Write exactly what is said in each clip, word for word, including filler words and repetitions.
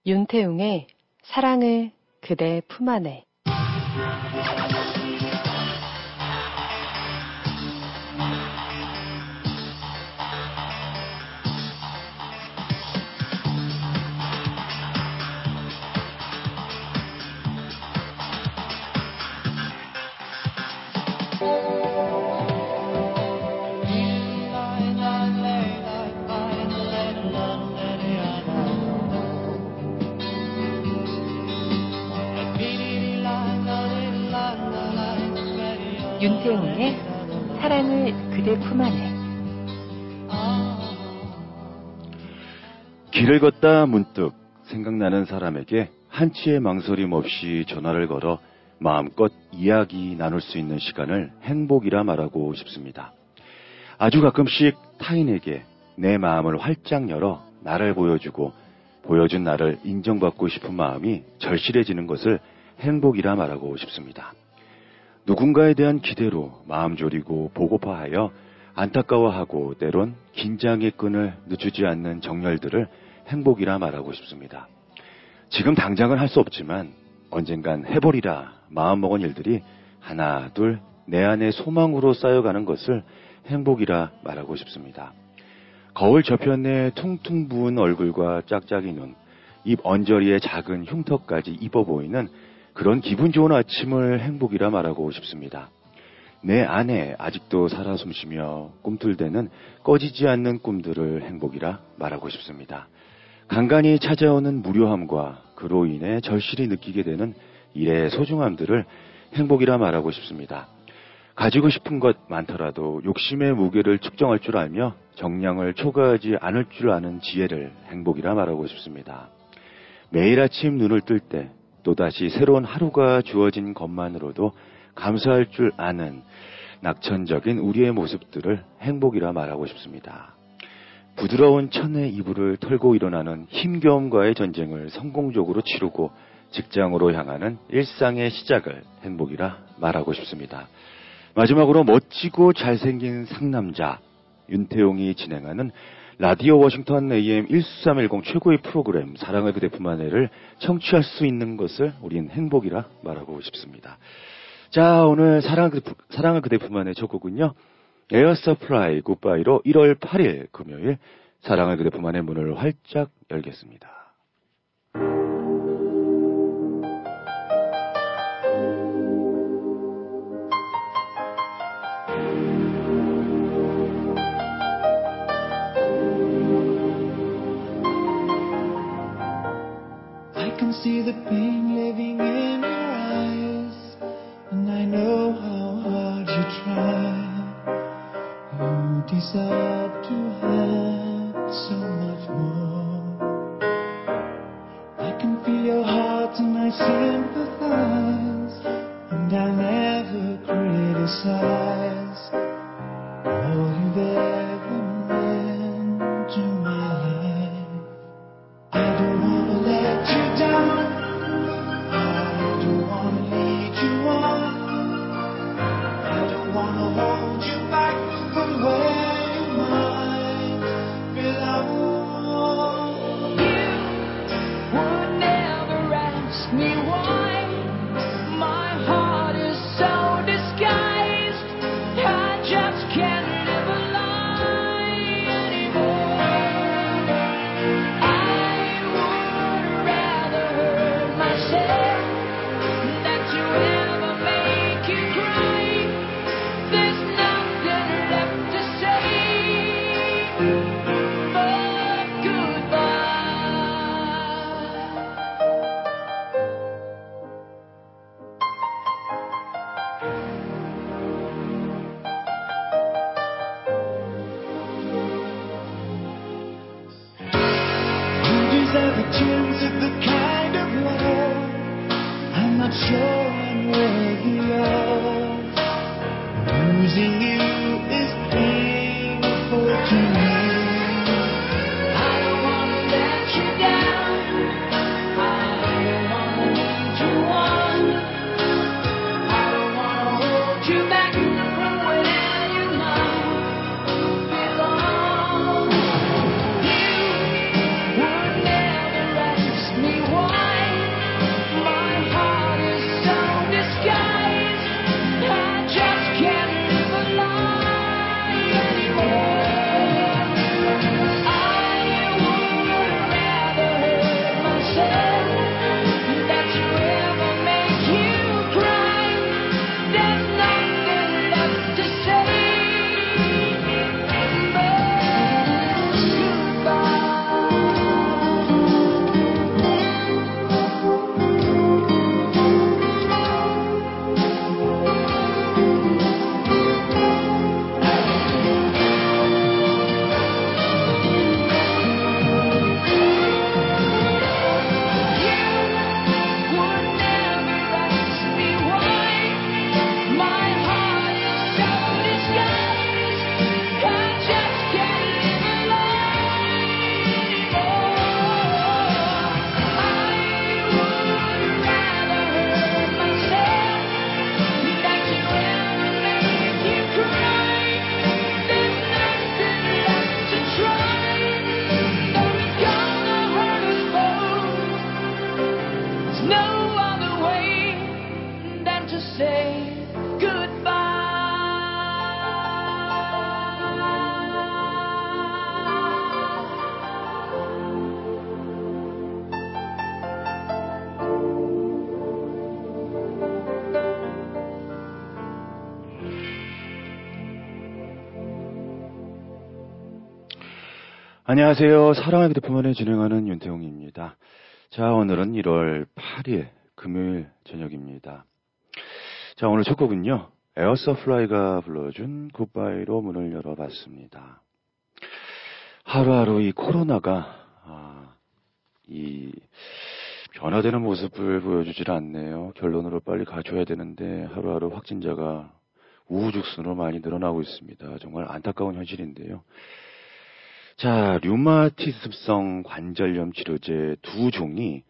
윤태웅의 사랑을 그대 품 안에. 윤태웅의 사랑을 그대 품 안에. 길을 걷다 문득 생각나는 사람에게 한치의 망설임 없이 전화를 걸어 마음껏 이야기 나눌 수 있는 시간을 행복이라 말하고 싶습니다. 아주 가끔씩 타인에게 내 마음을 활짝 열어 나를 보여주고 보여준 나를 인정받고 싶은 마음이 절실해지는 것을 행복이라 말하고 싶습니다. 누군가에 대한 기대로 마음 졸이고 보고파하여 안타까워하고 때론 긴장의 끈을 늦추지 않는 정열들을 행복이라 말하고 싶습니다. 지금 당장은 할 수 없지만 언젠간 해보리라 마음먹은 일들이 하나 둘 내 안에 소망으로 쌓여가는 것을 행복이라 말하고 싶습니다. 거울 저편의 퉁퉁 부은 얼굴과 짝짝이 눈, 입 언저리의 작은 흉터까지 입어 보이는 그런 기분 좋은 아침을 행복이라 말하고 싶습니다. 내 안에 아직도 살아 숨쉬며 꿈틀대는 꺼지지 않는 꿈들을 행복이라 말하고 싶습니다. 간간히 찾아오는 무료함과 그로 인해 절실히 느끼게 되는 일의 소중함들을 행복이라 말하고 싶습니다. 가지고 싶은 것 많더라도 욕심의 무게를 측정할 줄 알며 정량을 초과하지 않을 줄 아는 지혜를 행복이라 말하고 싶습니다. 매일 아침 눈을 뜰 때 또다시 새로운 하루가 주어진 것만으로도 감사할 줄 아는 낙천적인 우리의 모습들을 행복이라 말하고 싶습니다. 부드러운 천의 이불을 털고 일어나는 힘겨움과의 전쟁을 성공적으로 치르고 직장으로 향하는 일상의 시작을 행복이라 말하고 싶습니다. 마지막으로 멋지고 잘생긴 상남자 윤태용이 진행하는 라디오 워싱턴 에이엠 일삼일공 최고의 프로그램 사랑을 그대 품 안에를 청취할 수 있는 것을 우린 행복이라 말하고 싶습니다. 자, 오늘 사랑을 그대, 사랑을 그대 품 안에 첫 곡은요. 에어 서프라이 굿바이로 일월 팔일 금요일 사랑을 그대 품 안의 문을 활짝 열겠습니다. See the pain living in your eyes, and I know how hard you try. You deserve to have so much more. I can feel your heart and I sympathize, and I never criticize all you've ever meant to my life. I don't wanna let you down. I don't wanna lead you on. I don't wanna hold you back from where you might belong. You would never ask me why. My heart is so disguised. no other way than to say goodbye. 안녕하세요. 사랑의 그대품만에 진행하는 윤태홍입니다. 자, 오늘은 일월 팔일 금요일 저녁입니다. 자, 오늘 첫 곡은요, 에어서플라이가 불러준 굿바이로 문을 열어봤습니다. 하루하루 이 코로나가 아, 이 변화되는 모습을 보여주질 않네요. 결론으로 빨리 가줘야 되는데 하루하루 확진자가 우후죽순으로 많이 늘어나고 있습니다. 정말 안타까운 현실인데요. 자, 류마티즘성 관절염 치료제 두 종이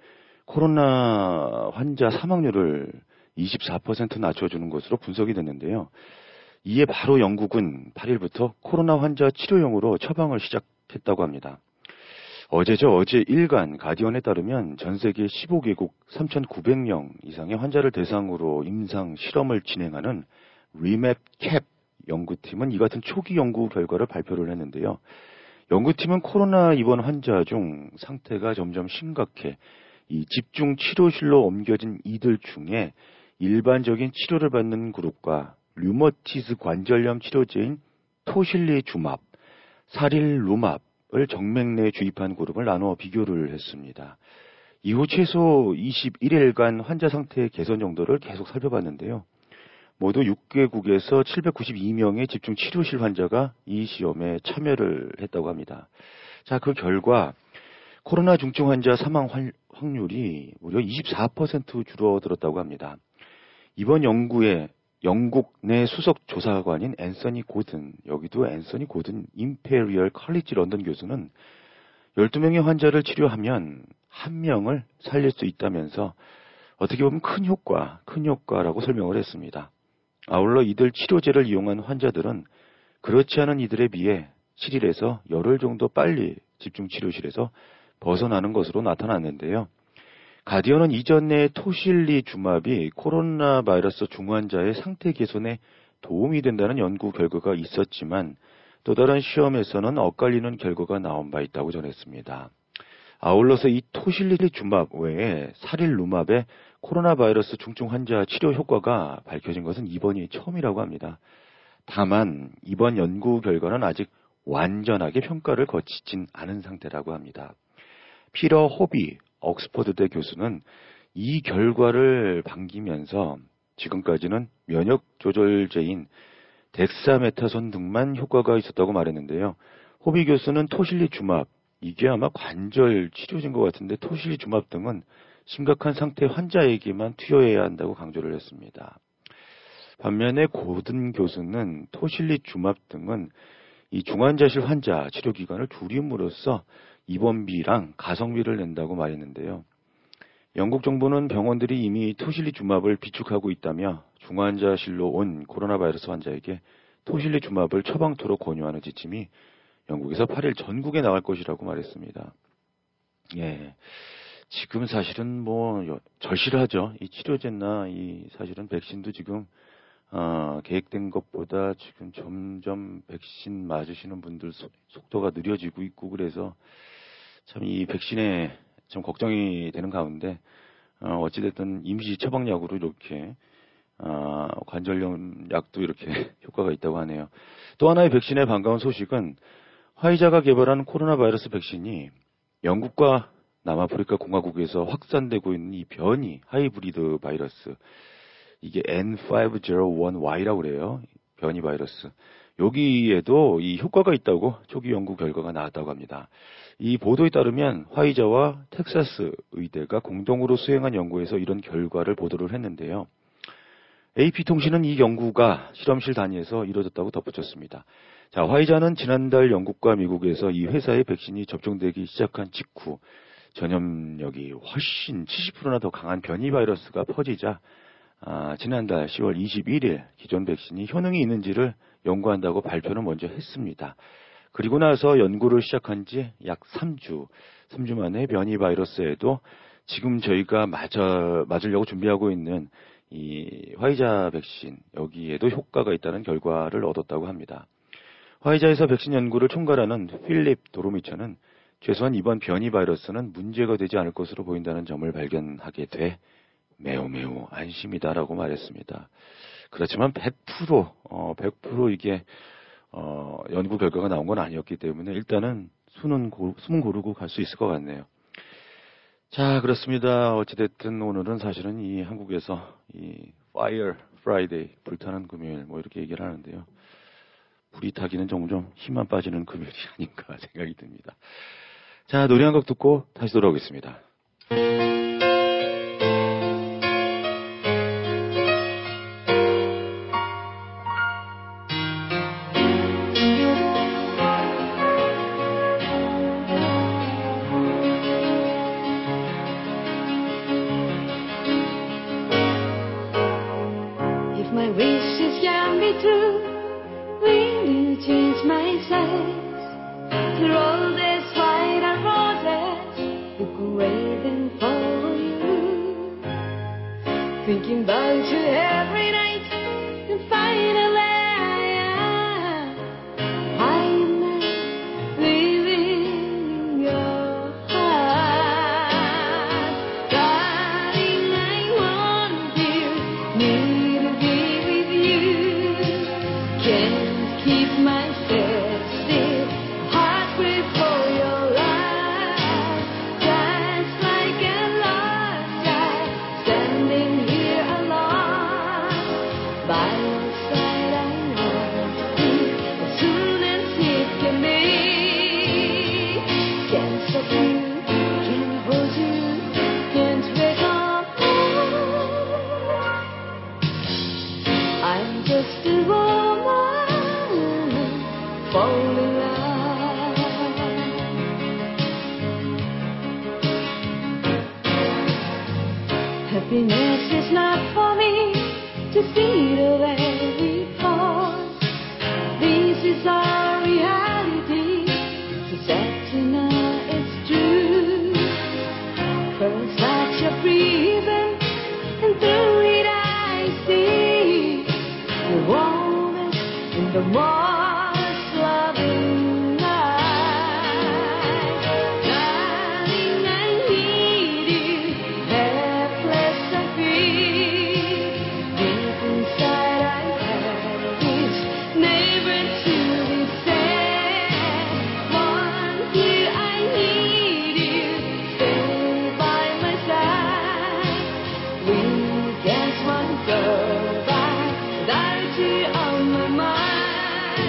코로나 환자 사망률을 이십사 퍼센트 낮춰주는 것으로 분석이 됐는데요. 이에 바로 영국은 팔일부터 코로나 환자 치료용으로 처방을 시작했다고 합니다. 어제죠. 어제 일간 가디언에 따르면 전 세계 십오 개국 삼천구백 명 이상의 환자를 대상으로 임상 실험을 진행하는 리맵캡 연구팀은 이 같은 초기 연구 결과를 발표를 했는데요. 연구팀은 코로나 입원 환자 중 상태가 점점 심각해 이 집중 치료실로 옮겨진 이들 중에 일반적인 치료를 받는 그룹과 류머티즈 관절염 치료제인 토실리주맙, 사릴루맙을 정맥 내에 주입한 그룹을 나누어 비교를 했습니다. 이후 최소 이십일 일간 환자 상태 개선 정도를 계속 살펴봤는데요. 모두 육 개국에서 칠백구십이 명의 집중 치료실 환자가 이 시험에 참여를 했다고 합니다. 자, 그 결과 코로나 중증 환자 사망 확률이 무려 이십사 퍼센트 줄어들었다고 합니다. 이번 연구에 영국 내 수석 조사관인 앤서니 고든, 여기도 앤서니 고든 임페리얼 컬리지 런던 교수는 열두 명의 환자를 치료하면 한 명을 살릴 수 있다면서 어떻게 보면 큰 효과, 큰 효과라고 설명을 했습니다. 아울러 이들 치료제를 이용한 환자들은 그렇지 않은 이들에 비해 칠 일에서 열흘 정도 빨리 집중치료실에서 벗어나는 것으로 나타났는데요. 가디언은 이전에 토실리주맙이 코로나 바이러스 중환자의 상태 개선에 도움이 된다는 연구 결과가 있었지만 또 다른 시험에서는 엇갈리는 결과가 나온 바 있다고 전했습니다. 아울러서 이 토실리주맙 외에 사릴루맙의 코로나 바이러스 중증 환자 치료 효과가 밝혀진 것은 이번이 처음이라고 합니다. 다만 이번 연구 결과는 아직 완전하게 평가를 거치진 않은 상태라고 합니다. 피터 호비 옥스퍼드대 교수는 이 결과를 반기면서 지금까지는 면역 조절제인 덱사메타손 등만 효과가 있었다고 말했는데요. 호비 교수는 토실리주맙, 이게 아마 관절 치료제인 것 같은데 토실리주맙 등은 심각한 상태 환자에게만 투여해야 한다고 강조를 했습니다. 반면에 고든 교수는 토실리주맙 등은 이 중환자실 환자 치료 기간을 줄임으로써 입원비랑 가성비를 낸다고 말했는데요. 영국 정부는 병원들이 이미 토실리주맙을 비축하고 있다며 중환자실로 온 코로나 바이러스 환자에게 토실리주맙을 처방토록 권유하는 지침이 영국에서 팔일 전국에 나갈 것이라고 말했습니다. 예. 지금 사실은 뭐 절실하죠. 이 치료제나 이 사실은 백신도 지금 어, 계획된 것보다 지금 점점 백신 맞으시는 분들 소, 속도가 느려지고 있고 그래서 참 이 백신에 좀 걱정이 되는 가운데 어, 어찌됐든 임시 처방약으로 이렇게 어, 관절염 약도 이렇게 효과가 있다고 하네요. 또 하나의 백신의 반가운 소식은 화이자가 개발한 코로나 바이러스 백신이 영국과 남아프리카 공화국에서 확산되고 있는 이 변이 하이브리드 바이러스, 이게 엔 파이브공일 와이라고 그래요. 변이 바이러스. 여기에도 이 효과가 있다고 초기 연구 결과가 나왔다고 합니다. 이 보도에 따르면 화이자와 텍사스 의대가 공동으로 수행한 연구에서 이런 결과를 보도를 했는데요. 에이피통신은 이 연구가 실험실 단위에서 이루어졌다고 덧붙였습니다. 자, 화이자는 지난달 영국과 미국에서 이 회사의 백신이 접종되기 시작한 직후 전염력이 훨씬 칠십 퍼센트나 더 강한 변이 바이러스가 퍼지자 아, 지난달 시월 이십일일 기존 백신이 효능이 있는지를 연구한다고 발표를 먼저 했습니다. 그리고 나서 연구를 시작한 지 약 삼 주, 삼 주 만에 변이 바이러스에도 지금 저희가 맞아, 맞으려고 준비하고 있는 이 화이자 백신, 여기에도 효과가 있다는 결과를 얻었다고 합니다. 화이자에서 백신 연구를 총괄하는 필립 도로미처는 최소한 이번 변이 바이러스는 문제가 되지 않을 것으로 보인다는 점을 발견하게 돼 매우 매우 안심이다라고 말했습니다. 그렇지만 백 퍼센트, 어, 백 퍼센트 이게, 어, 연구 결과가 나온 건 아니었기 때문에 일단은 수는 고, 숨은 고르고 갈 수 있을 것 같네요. 자, 그렇습니다. 어찌됐든 오늘은 사실은 이 한국에서 이 Fire Friday, 불타는 금요일, 뭐 이렇게 얘기를 하는데요. 불이 타기는 점점 힘만 빠지는 금요일이 아닌가 생각이 듭니다. 자, 노래 한 곡 듣고 다시 돌아오겠습니다. If my wishes can be true, will you change my size? Through all these white and roses, look away then follow you. Thinking about you every night, and finally I am, I am not living in your heart. Darling, I want you, need to be with you. Can't keep myself still, heart free for your love. Just like a lost child, standing here alone. By your side I want to be, as soon as it can be. Can't stop you, can't hold you, can't wake up more. I'm just a woman, fall in love. Happiness is not for me to see the way we pause. This is our reality, so sad to know it's true. For such a prison, and through it I see the warmest and the most loving light. Darling, I need you, helpless and free. Deep inside I have this, never to be sad. Want you, I need you, stay by my side. We dance one girl by, without you on my mind.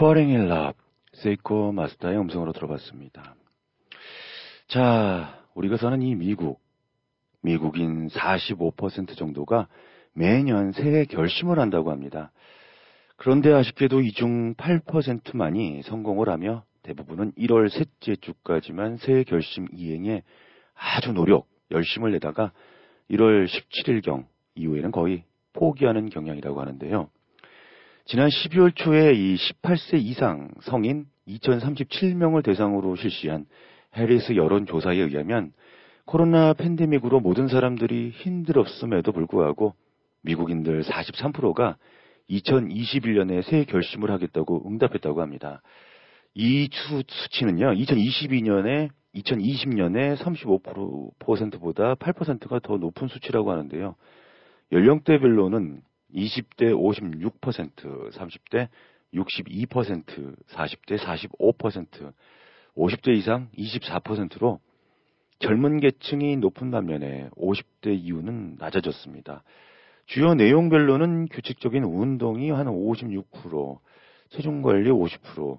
Falling in Love, 세이코 마스타의 음성으로 들어봤습니다. 자, 우리가 사는 이 미국, 미국인 사십오 퍼센트 정도가 매년 새해 결심을 한다고 합니다. 그런데 아쉽게도 이 중 팔 퍼센트만이 성공을 하며 대부분은 일월 셋째 주까지만 새해 결심 이행에 아주 노력, 열심을 내다가 일월 십칠일경 이후에는 거의 포기하는 경향이라고 하는데요. 지난 십이월 초에 이 십팔 세 이상 성인 이천삼십칠 명을 대상으로 실시한 해리스 여론조사에 의하면 코로나 팬데믹으로 모든 사람들이 힘들었음에도 불구하고 미국인들 사십삼 퍼센트가 이천이십일 년에 새해 결심을 하겠다고 응답했다고 합니다. 이 수, 수치는요, 이천이십이 년에, 이천이십 년에 삼십오 퍼센트보다 팔 퍼센트가 더 높은 수치라고 하는데요. 연령대별로는 이십 대 오십육 퍼센트, 삼십 대 육십이 퍼센트, 사십 대 사십오 퍼센트, 오십 대 이상 이십사 퍼센트로 젊은 계층이 높은 반면에 오십 대 이후는 낮아졌습니다. 주요 내용별로는 규칙적인 운동이 한 오십육 퍼센트, 체중관리 오십 퍼센트,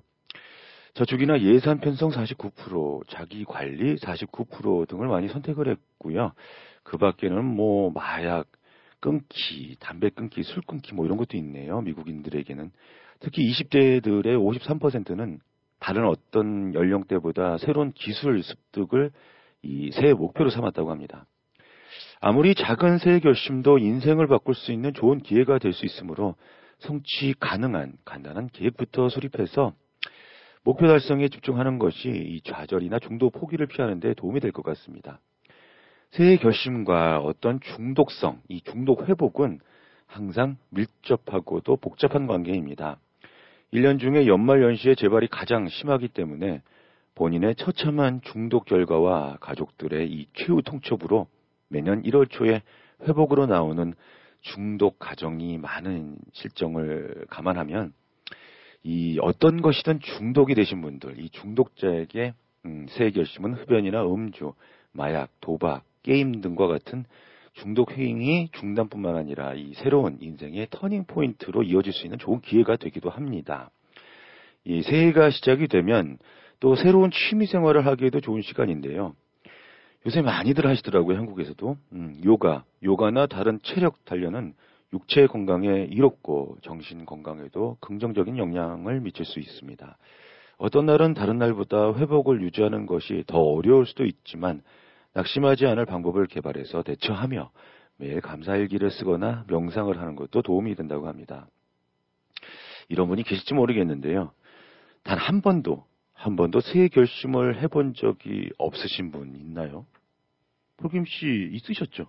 저축이나 예산 편성 사십구 퍼센트, 자기관리 사십구 퍼센트 등을 많이 선택을 했고요. 그 밖에는 뭐 마약 끊기, 담배 끊기, 술 끊기 뭐 이런 것도 있네요. 미국인들에게는. 특히 이십 대들의 오십삼 퍼센트는 다른 어떤 연령대보다 새로운 기술 습득을 이 새해 목표로 삼았다고 합니다. 아무리 작은 새해 결심도 인생을 바꿀 수 있는 좋은 기회가 될 수 있으므로 성취 가능한 간단한 계획부터 수립해서 목표 달성에 집중하는 것이 이 좌절이나 중도 포기를 피하는 데 도움이 될 것 같습니다. 새해 결심과 어떤 중독성, 이 중독 회복은 항상 밀접하고도 복잡한 관계입니다. 일 년 중에 연말 연시에 재발이 가장 심하기 때문에 본인의 처참한 중독 결과와 가족들의 이 최후 통첩으로 매년 일월 초에 회복으로 나오는 중독 가정이 많은 실정을 감안하면 이 어떤 것이든 중독이 되신 분들, 이 중독자에게 음, 새해 결심은 흡연이나 음주, 마약, 도박, 게임 등과 같은 중독 행위 중단뿐만 아니라 이 새로운 인생의 터닝 포인트로 이어질 수 있는 좋은 기회가 되기도 합니다. 이 새해가 시작이 되면 또 새로운 취미 생활을 하기에도 좋은 시간인데요. 요새 많이들 하시더라고요, 한국에서도. 음, 요가, 요가나 다른 체력 단련은 육체 건강에 이롭고 정신 건강에도 긍정적인 영향을 미칠 수 있습니다. 어떤 날은 다른 날보다 회복을 유지하는 것이 더 어려울 수도 있지만 낙심하지 않을 방법을 개발해서 대처하며 매일 감사일기를 쓰거나 명상을 하는 것도 도움이 된다고 합니다. 이런 분이 계실지 모르겠는데요. 단 한 번도, 한 번도 새해 결심을 해본 적이 없으신 분 있나요? 프로김 씨 있으셨죠?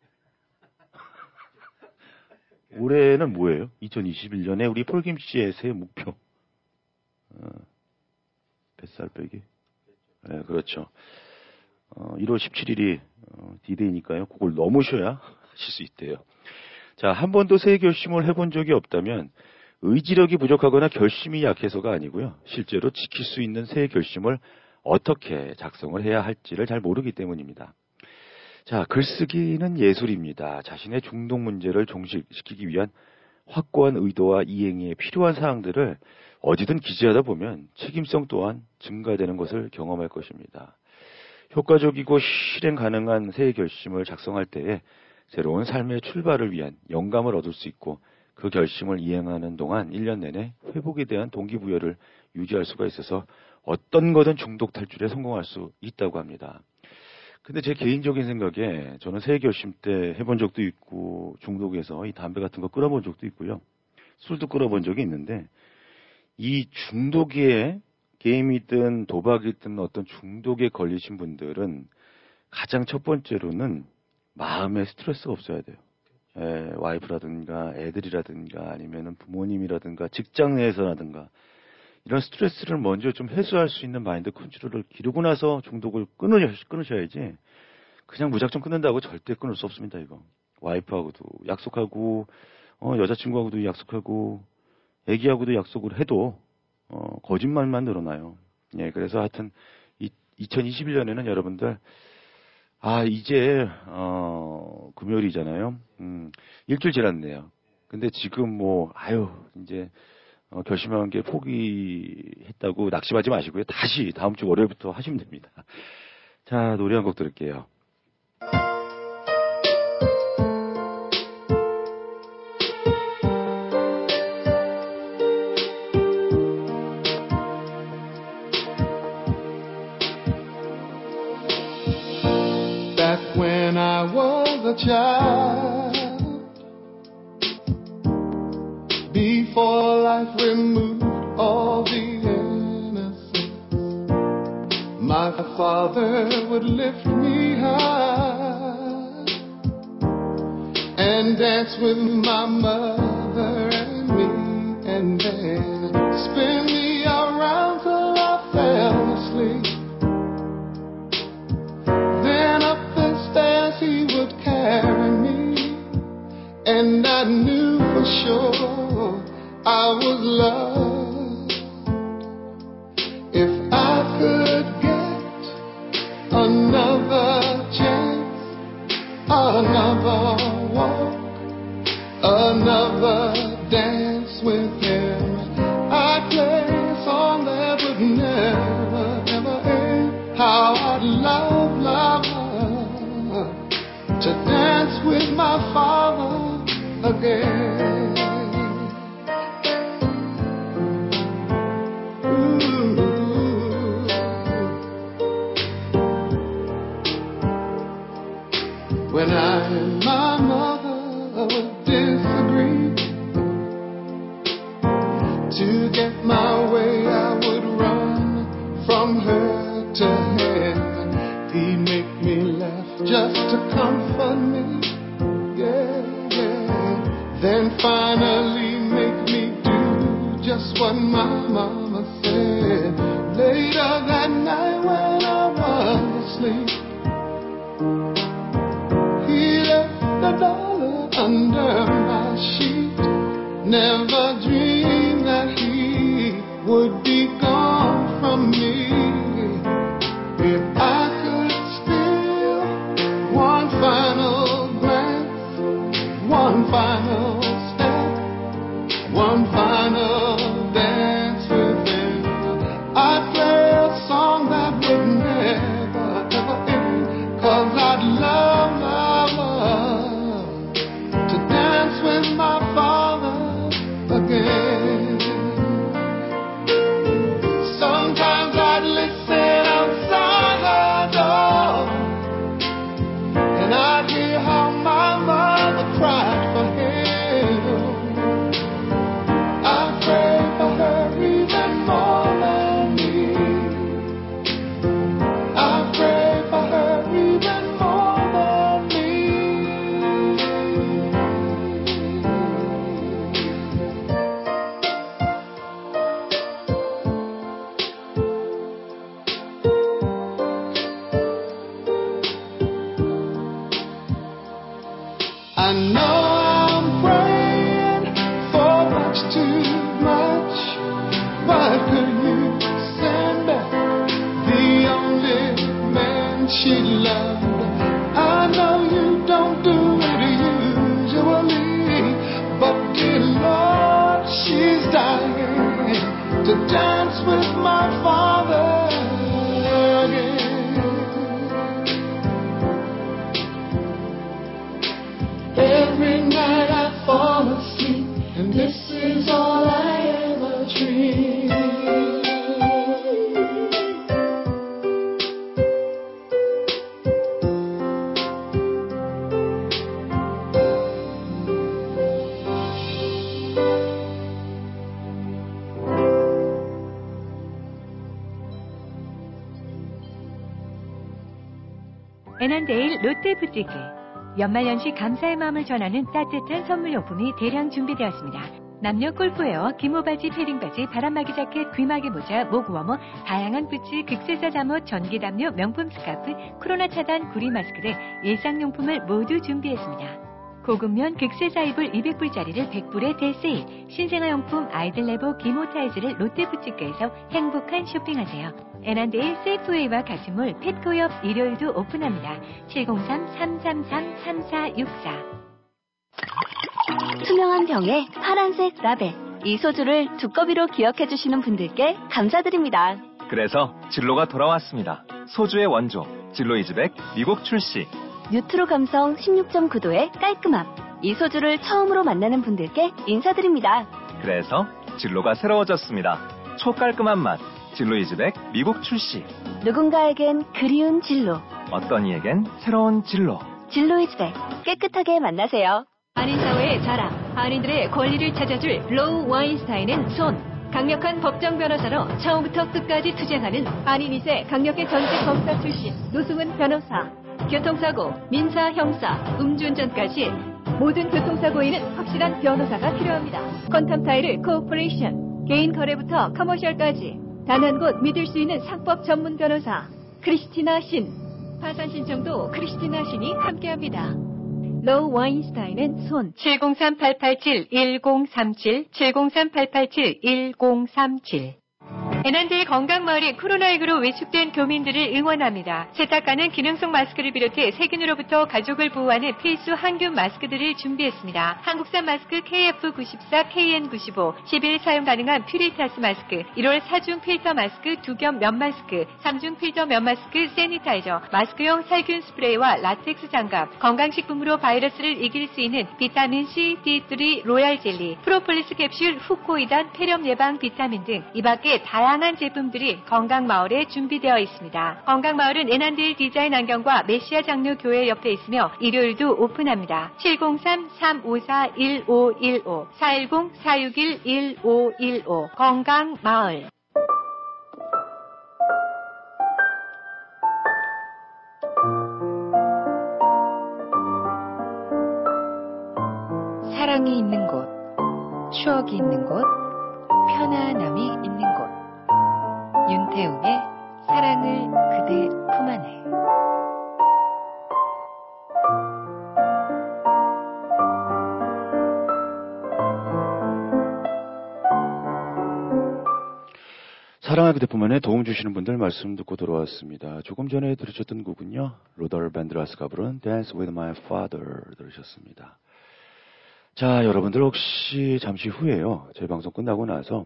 올해는 뭐예요? 이천이십일 년에 우리 프로김 씨의 새해 목표. 어, 뱃살 빼기? 네, 그렇죠. 어, 일월 십칠일이 어, 디데이니까요. 그걸 넘으셔야 하실 수 있대요. 자, 한 번도 새해 결심을 해본 적이 없다면 의지력이 부족하거나 결심이 약해서가 아니고요. 실제로 지킬 수 있는 새해 결심을 어떻게 작성을 해야 할지를 잘 모르기 때문입니다. 자, 글쓰기는 예술입니다. 자신의 중독 문제를 종식시키기 위한 확고한 의도와 이행에 필요한 사항들을 어디든 기재하다 보면 책임성 또한 증가되는 것을 경험할 것입니다. 효과적이고 실행 가능한 새해 결심을 작성할 때에 새로운 삶의 출발을 위한 영감을 얻을 수 있고 그 결심을 이행하는 동안 일 년 내내 회복에 대한 동기부여를 유지할 수가 있어서 어떤 거든 중독 탈출에 성공할 수 있다고 합니다. 근데 제 개인적인 생각에 저는 새해 결심 때 해본 적도 있고 중독에서 이 담배 같은 거 끊어본 적도 있고요. 술도 끊어본 적이 있는데 이 중독에 게임이든 도박이든 어떤 중독에 걸리신 분들은 가장 첫 번째로는 마음에 스트레스가 없어야 돼요. 에, 와이프라든가 애들이라든가 아니면 부모님이라든가 직장 내에서라든가 이런 스트레스를 먼저 좀 해소할 수 있는 마인드 컨트롤을 기르고 나서 중독을 끊으셔, 끊으셔야지 그냥 무작정 끊는다고 절대 끊을 수 없습니다. 이거 와이프하고도 약속하고 어, 여자친구하고도 약속하고 애기하고도 약속을 해도 어, 거짓말만 늘어나요. 예, 그래서 하여튼 이, 이천이십일 년에는 여러분들 아 이제 어, 금요일이잖아요. 음, 일주일 지났네요. 근데 지금 뭐 아유 이제 어, 결심한 게 포기했다고 낙심하지 마시고요. 다시 다음 주 월요일부터 하시면 됩니다. 자, 노래 한 곡 들을게요. Back when I was a child, before life removed all the innocence, my father would lift me high and dance with my mother and me, and then spin me around till I fell asleep. Then up the stairs he would carry me, and I knew for sure I was loved. If I could get another chance, another walk, another dance with him, I'd play a song that would never, ever end. How I'd love, love, love to dance with my father again. When I and my mother would disagree, to get my way I would run from her to him. He'd make me laugh just to comfort me, yeah, yeah. Then finally make me do just what my mama said. Later that night when I was asleep, the dollar under my sheet. Never dreamed that he would be gone from me. If I could steal one final glance, one final step, one final dance with him, I'd play a song that would never, ever end. Cause I'd love, love, love to dance with my father again. Sometimes I'd listen outside the door, and I'd hear how my mother cried for him. I pray for her even more than me. I pray for her even more than me. I know I'm praying for much too much. Why could you send back the only man she loved? I know you don't do it usually, but dear Lord, she's dying to dance with my father again. Every night I fall asleep, and this is all I ever dream. 애난데일 롯데부티크 연말연시 감사의 마음을 전하는 따뜻한 선물용품이 대량 준비되었습니다. 남녀 골프웨어, 기모바지, 패딩바지, 바람막이 자켓, 귀마개 모자, 목워머, 다양한 부츠, 극세사 잠옷, 전기담요, 명품 스카프, 코로나 차단, 구리 마스크 등 일상용품을 모두 준비했습니다. 고급면 극세사 이불 이백 불짜리를 백 불에 대세일, 신생아용품 아이들 레보 기모 타이즈를 롯데부티크에서 행복한 쇼핑하세요. 애난데일 세이프웨이와 같은 몰 펫코옆 일요일도 오픈합니다. 칠공삼 삼삼삼 삼사육사. 투명한 병에 파란색 라벨. 이 소주를 두꺼비로 기억해 주시는 분들께 감사드립니다. 그래서 진로가 돌아왔습니다. 소주의 원조, 진로 이즈백 미국 출시. 뉴트로 감성 십육 점 구 도의 깔끔함. 이 소주를 처음으로 만나는 분들께 인사드립니다. 그래서 진로가 새로워졌습니다. 초깔끔한 맛, 진로 이즈백 미국 출시. 누군가에겐 그리운 진로, 어떤 이에겐 새로운 진로. 진로 이즈백 깨끗하게 만나세요. 한인사회의 자랑, 한인들의 권리를 찾아줄 로우 와인스타인은 손. 강력한 법정 변호사로 처음부터 끝까지 투쟁하는 한인 이 세 강력의 전직 검사 출신 노승은 변호사. 교통사고, 민사, 형사, 음주운전까지 모든 교통사고에는 확실한 변호사가 필요합니다. 퀀텀 타일을 코오퍼레이션, 개인 거래부터 커머셜까지 단 한 곳 믿을 수 있는 상법 전문 변호사 크리스티나 신. 파산 신청도 크리스티나 신이 함께합니다. 로우 와인스타인은 손. 칠공삼 팔팔칠 일공삼칠 칠공삼 팔팔칠 일공삼칠. 에난드의 건강마을이 코로나십구로 위축된 교민들을 응원합니다. 세탁가는 기능성 마스크를 비롯해 세균으로부터 가족을 보호하는 필수 항균 마스크들을 준비했습니다. 한국산 마스크 케이에프 구십사, 케이엔 구십오, 십 일 사용 가능한 퓨리타스 마스크, 일월 사중 필터 마스크, 두겹 면 마스크, 삼중 필터 면 마스크, 세니타이저, 마스크용 살균 스프레이와 라텍스 장갑, 건강식품으로 바이러스를 이길 수 있는 비타민C, 디 쓰리, 로얄 젤리, 프로폴리스 캡슐, 후코이단, 폐렴 예방 비타민 등 이 밖에 다양한 제품들이 건강마을에 준비되어 있습니다. 건강마을은 에난드일 디자인 안경과 메시아 장로 교회 옆에 있으며 일요일도 오픈합니다. 칠공삼 삼오사 일오일오 사일공 사육일 일오일오 건강마을. 사랑이 있는 곳, 추억이 있는 곳, 편안함이 있는 곳. 윤태웅의 사랑을 그대 품 안에. 사랑의 그대뿐만에 도움 주시는 분들 말씀 듣고 돌아왔습니다. 조금 전에 들으셨던 곡은요, 로더 밴드라스가 부른 Dance with My Father 들으셨습니다. 자, 여러분들 혹시 잠시 후에요, 저희 방송 끝나고 나서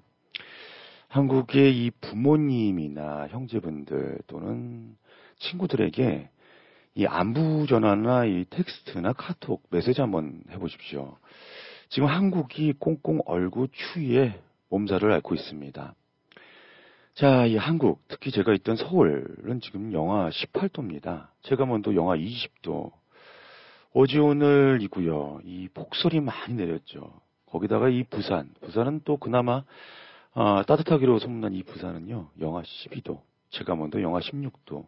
한국의 이 부모님이나 형제분들 또는 친구들에게 이 안부 전화나 이 텍스트나 카톡 메시지 한번 해보십시오. 지금 한국이 꽁꽁 얼고 추위에 몸살을 앓고 있습니다. 자, 이 한국, 특히 제가 있던 서울은 지금 영하 십팔 도입니다. 제가먼도 영하 이십 도. 어제 오늘이고요. 이 폭설이 많이 내렸죠. 거기다가 이 부산, 부산은 또 그나마 아, 따뜻하기로 소문난 이 부산은요, 영하 십이 도, 제가먼도 영하 십육 도.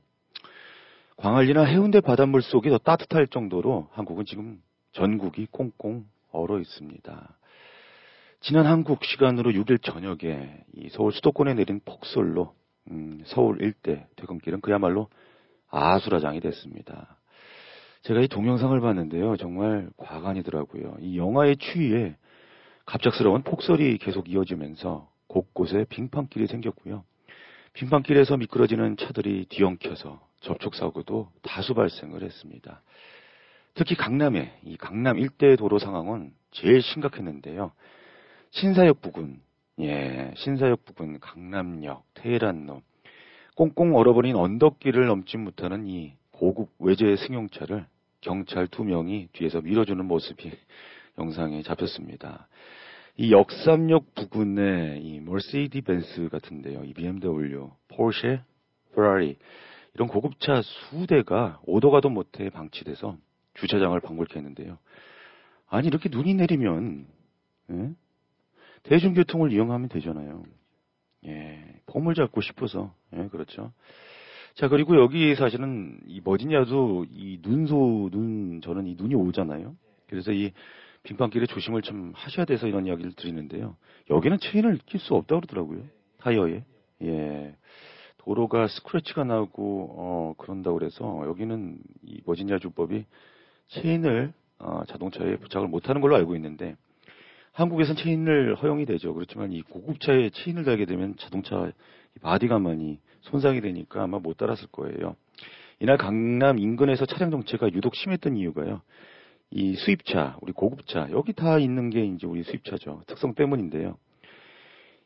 광안리나 해운대 바닷물 속이 더 따뜻할 정도로 한국은 지금 전국이 꽁꽁 얼어 있습니다. 지난 한국 시간으로 육 일 저녁에 이 서울 수도권에 내린 폭설로 음, 서울 일대 퇴근길은 그야말로 아수라장이 됐습니다. 제가 이 동영상을 봤는데요, 정말 과간이더라고요. 이 영하의 추위에 갑작스러운 폭설이 계속 이어지면서 곳곳에 빙판길이 생겼고요. 빙판길에서 미끄러지는 차들이 뒤엉켜서 접촉사고도 다수 발생을 했습니다. 특히 강남의 이 강남 일대 도로 상황은 제일 심각했는데요. 신사역 부근, 예, 신사역 부근, 강남역, 테헤란로, 꽁꽁 얼어버린 언덕길을 넘지 못하는 이 고급 외제 승용차를 경찰 두 명이 뒤에서 밀어주는 모습이 영상에 잡혔습니다. 이 역삼역 부근에 이 머시디 벤츠 같은데요, 이 비엠더블유, 포르쉐, 페라리 이런 고급차 수대가 오도 가도 못해 방치돼서 주차장을 방불케 했는데요. 아니 이렇게 눈이 내리면 예? 대중교통을 이용하면 되잖아요. 예, 폼을 잡고 싶어서 예, 그렇죠. 자, 그리고 여기 사실은 이 버지니아도 이 눈소 눈 저는 이 눈이 오잖아요. 그래서 이 빙판길에 조심을 좀 하셔야 돼서 이런 이야기를 드리는데요. 여기는 체인을 낄 수 없다고 그러더라고요. 타이어에. 예. 도로가 스크래치가 나고 어 그런다고 그래서 여기는 이 버지니아 주법이 체인을 어, 자동차에 부착을 못하는 걸로 알고 있는데 한국에선 체인을 허용이 되죠. 그렇지만 이 고급차에 체인을 달게 되면 자동차 바디가 많이 손상이 되니까 아마 못 달았을 거예요. 이날 강남 인근에서 차량 정체가 유독 심했던 이유가요. 이 수입차, 우리 고급차, 여기 다 있는 게 이제 우리 수입차죠. 특성 때문인데요.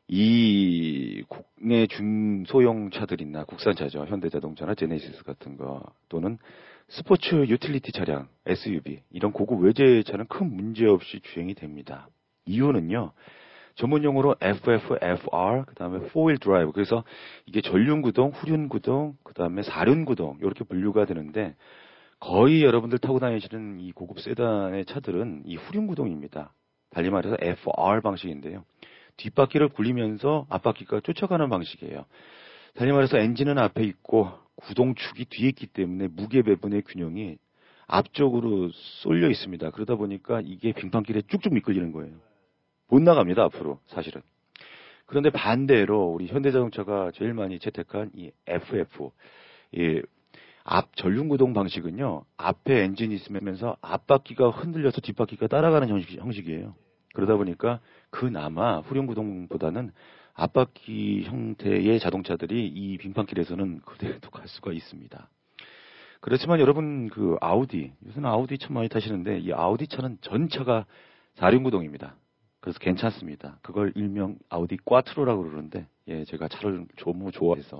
이 국내 중소형 차들이나 국산차죠. 현대자동차나 제네시스 같은 거 또는 스포츠 유틸리티 차량, 에스유브이 이런 고급 외제차는 큰 문제 없이 주행이 됩니다. 이유는요. 전문용어로 에프에프, 에프알, 그 다음에 포 휠 드라이브. 그래서 이게 전륜구동, 후륜구동, 그 다음에 사륜구동 이렇게 분류가 되는데 거의 여러분들 타고 다니시는 이 고급 세단의 차들은 이 후륜구동입니다. 달리 말해서 에프알 방식인데요. 뒷바퀴를 굴리면서 앞바퀴가 쫓아가는 방식이에요. 달리 말해서 엔진은 앞에 있고 구동축이 뒤에 있기 때문에 무게 배분의 균형이 앞쪽으로 쏠려 있습니다. 그러다 보니까 이게 빙판길에 쭉쭉 미끌리는 거예요. 못 나갑니다, 앞으로, 사실은. 그런데 반대로 우리 현대자동차가 제일 많이 채택한 이 에프에프, 이 앞 전륜구동 방식은요, 앞에 엔진이 있으면서 앞바퀴가 흔들려서 뒷바퀴가 따라가는 형식, 형식이에요. 그러다 보니까 그나마 후륜구동보다는 앞바퀴 형태의 자동차들이 이 빙판길에서는 그대로 갈 수가 있습니다. 그렇지만 여러분 그 아우디, 요새는 아우디 참 많이 타시는데 이 아우디 차는 전차가 사륜구동입니다. 그래서 괜찮습니다. 그걸 일명 아우디 꽈트로라고 그러는데 예, 제가 차를 너무 좋아해서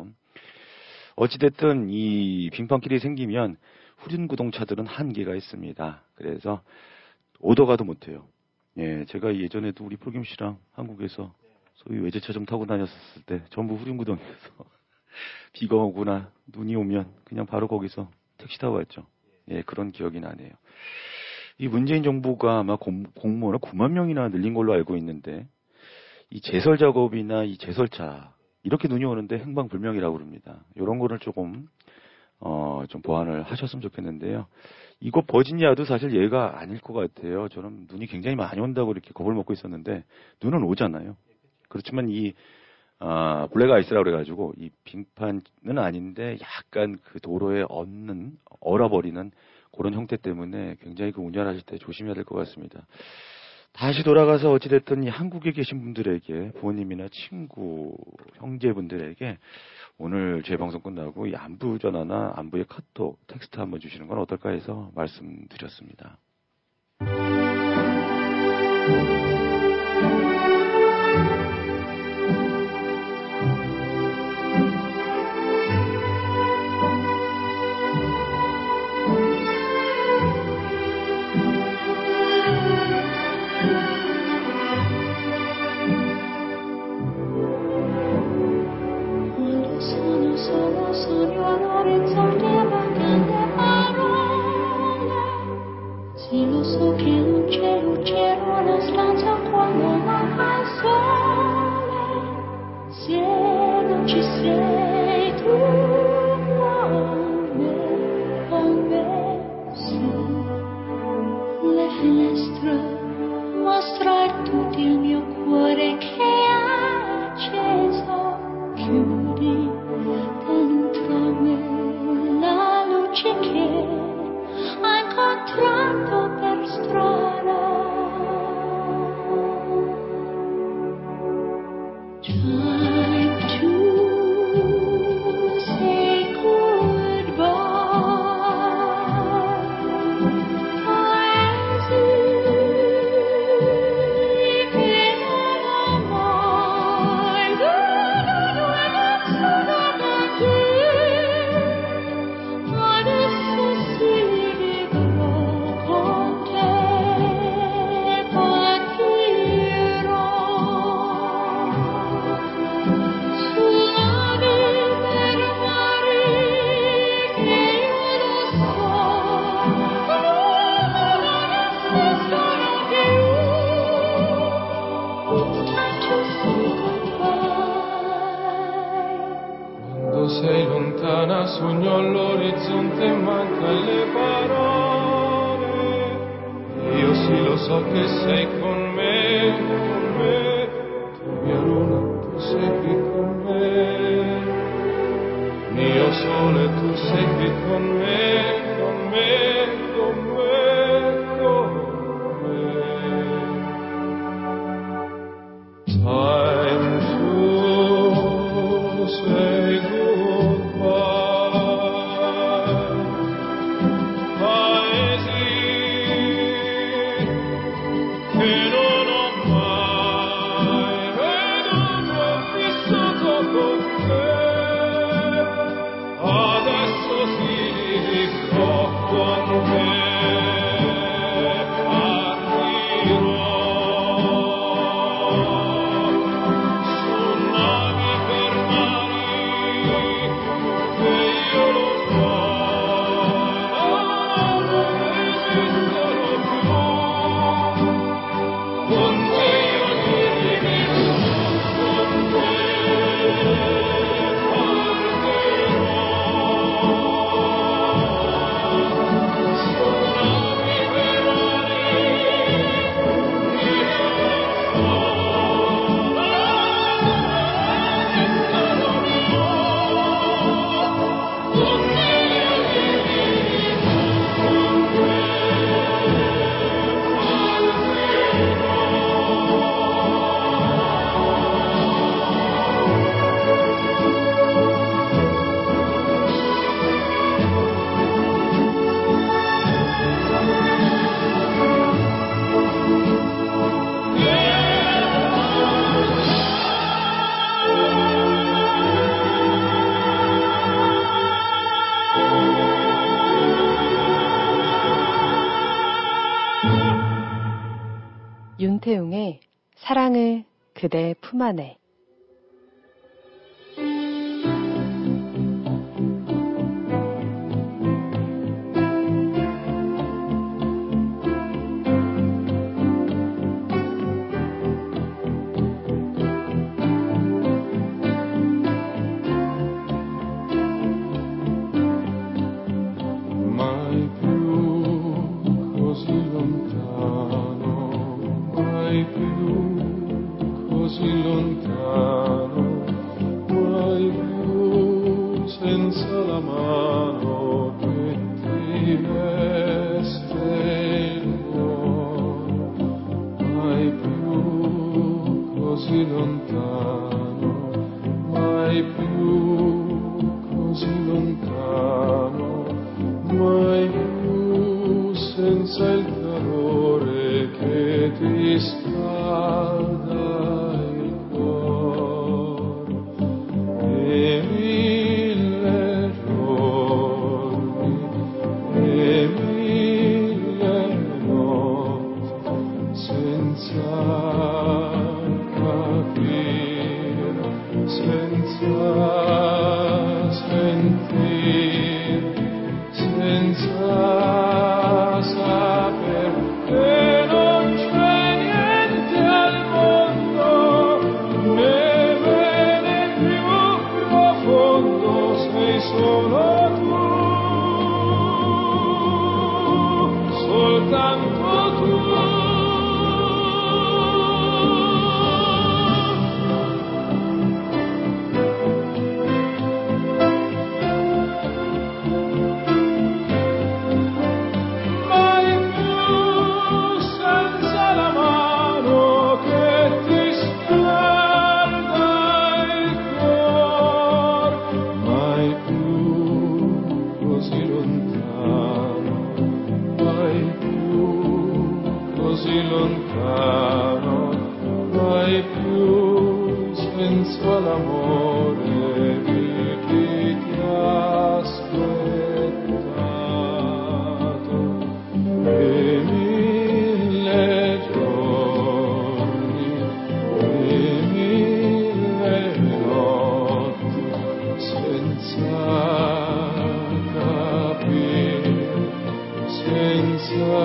어찌됐든 이 빙판길이 생기면 후륜구동 차들은 한계가 있습니다. 그래서 오더가도 못해요. 예, 제가 예전에도 우리 프로김 씨랑 한국에서 소위 외제차 좀 타고 다녔었을 때 전부 후륜구동에서 비가 오거나 눈이 오면 그냥 바로 거기서 택시 타고 갔죠. 예, 그런 기억이 나네요. 이 문재인 정부가 아마 공, 공무원을 구만 명이나 늘린 걸로 알고 있는데 이 제설 작업이나 이 제설차 이렇게 눈이 오는데 행방불명이라고 그럽니다. 이런 거를 조금 어, 좀 보완을 하셨으면 좋겠는데요. 이거 버지니아도 사실 예가 아닐 것 같아요. 저는 눈이 굉장히 많이 온다고 이렇게 겁을 먹고 있었는데 눈은 오잖아요. 그렇지만 이 아, 블랙 아이스라고 그래가지고 이 빙판은 아닌데 약간 그 도로에 얹는 얼어버리는 그런 형태 때문에 굉장히 그 운전하실 때 조심해야 될 것 같습니다. 다시 돌아가서 어찌됐든 이 한국에 계신 분들에게 부모님이나 친구, 형제분들에게 오늘 제 방송 끝나고 이 안부 전화나 안부의 카톡, 텍스트 한번 주시는 건 어떨까 해서 말씀드렸습니다. Sì, lo so che non c'è luce in una stanza quando manca il sole. Se non ci sei tu con me, con me, sì. Le finestre mostra tutto il mio cuore che è acceso. Chiudi dentro me la luce che ha incontrato per strada. Time to say goodbye. As if in a mind, adesso si vivrò con te, partirò sulla libera mare che io lo so, non esistono più. Time to say goodbye. Quando sei lontana sogno all'orizzonte e manca le parole. Io sì lo so che sei con me, con me. Tu mia luna, tu sei qui con me. Mio sole, tu sei qui con me, con me, con me, con me. Time to say goodbye. Paesi che non ho mai veduto 윤태웅의 사랑을 그대 품 안에. Mai più così lontano, mai più così lontano, mai più senza la mano che ti veste il cuore, mai più così lontano, mai più così lontano, mai più senza il calore che ti scalda il cuore. E mille giorni, e mille notti, senza capire, senza sentire, senza saper che non c'è niente al mondo, né bene più profondo, sei solo tu, soltanto tu. Mai più senza la mano che ti scalda il cuore, mai più così lontano, mai più così lontano, mai più senza l'amore di chi ti ha aspettato. E mille giorni, e mille notti, senza capire, senza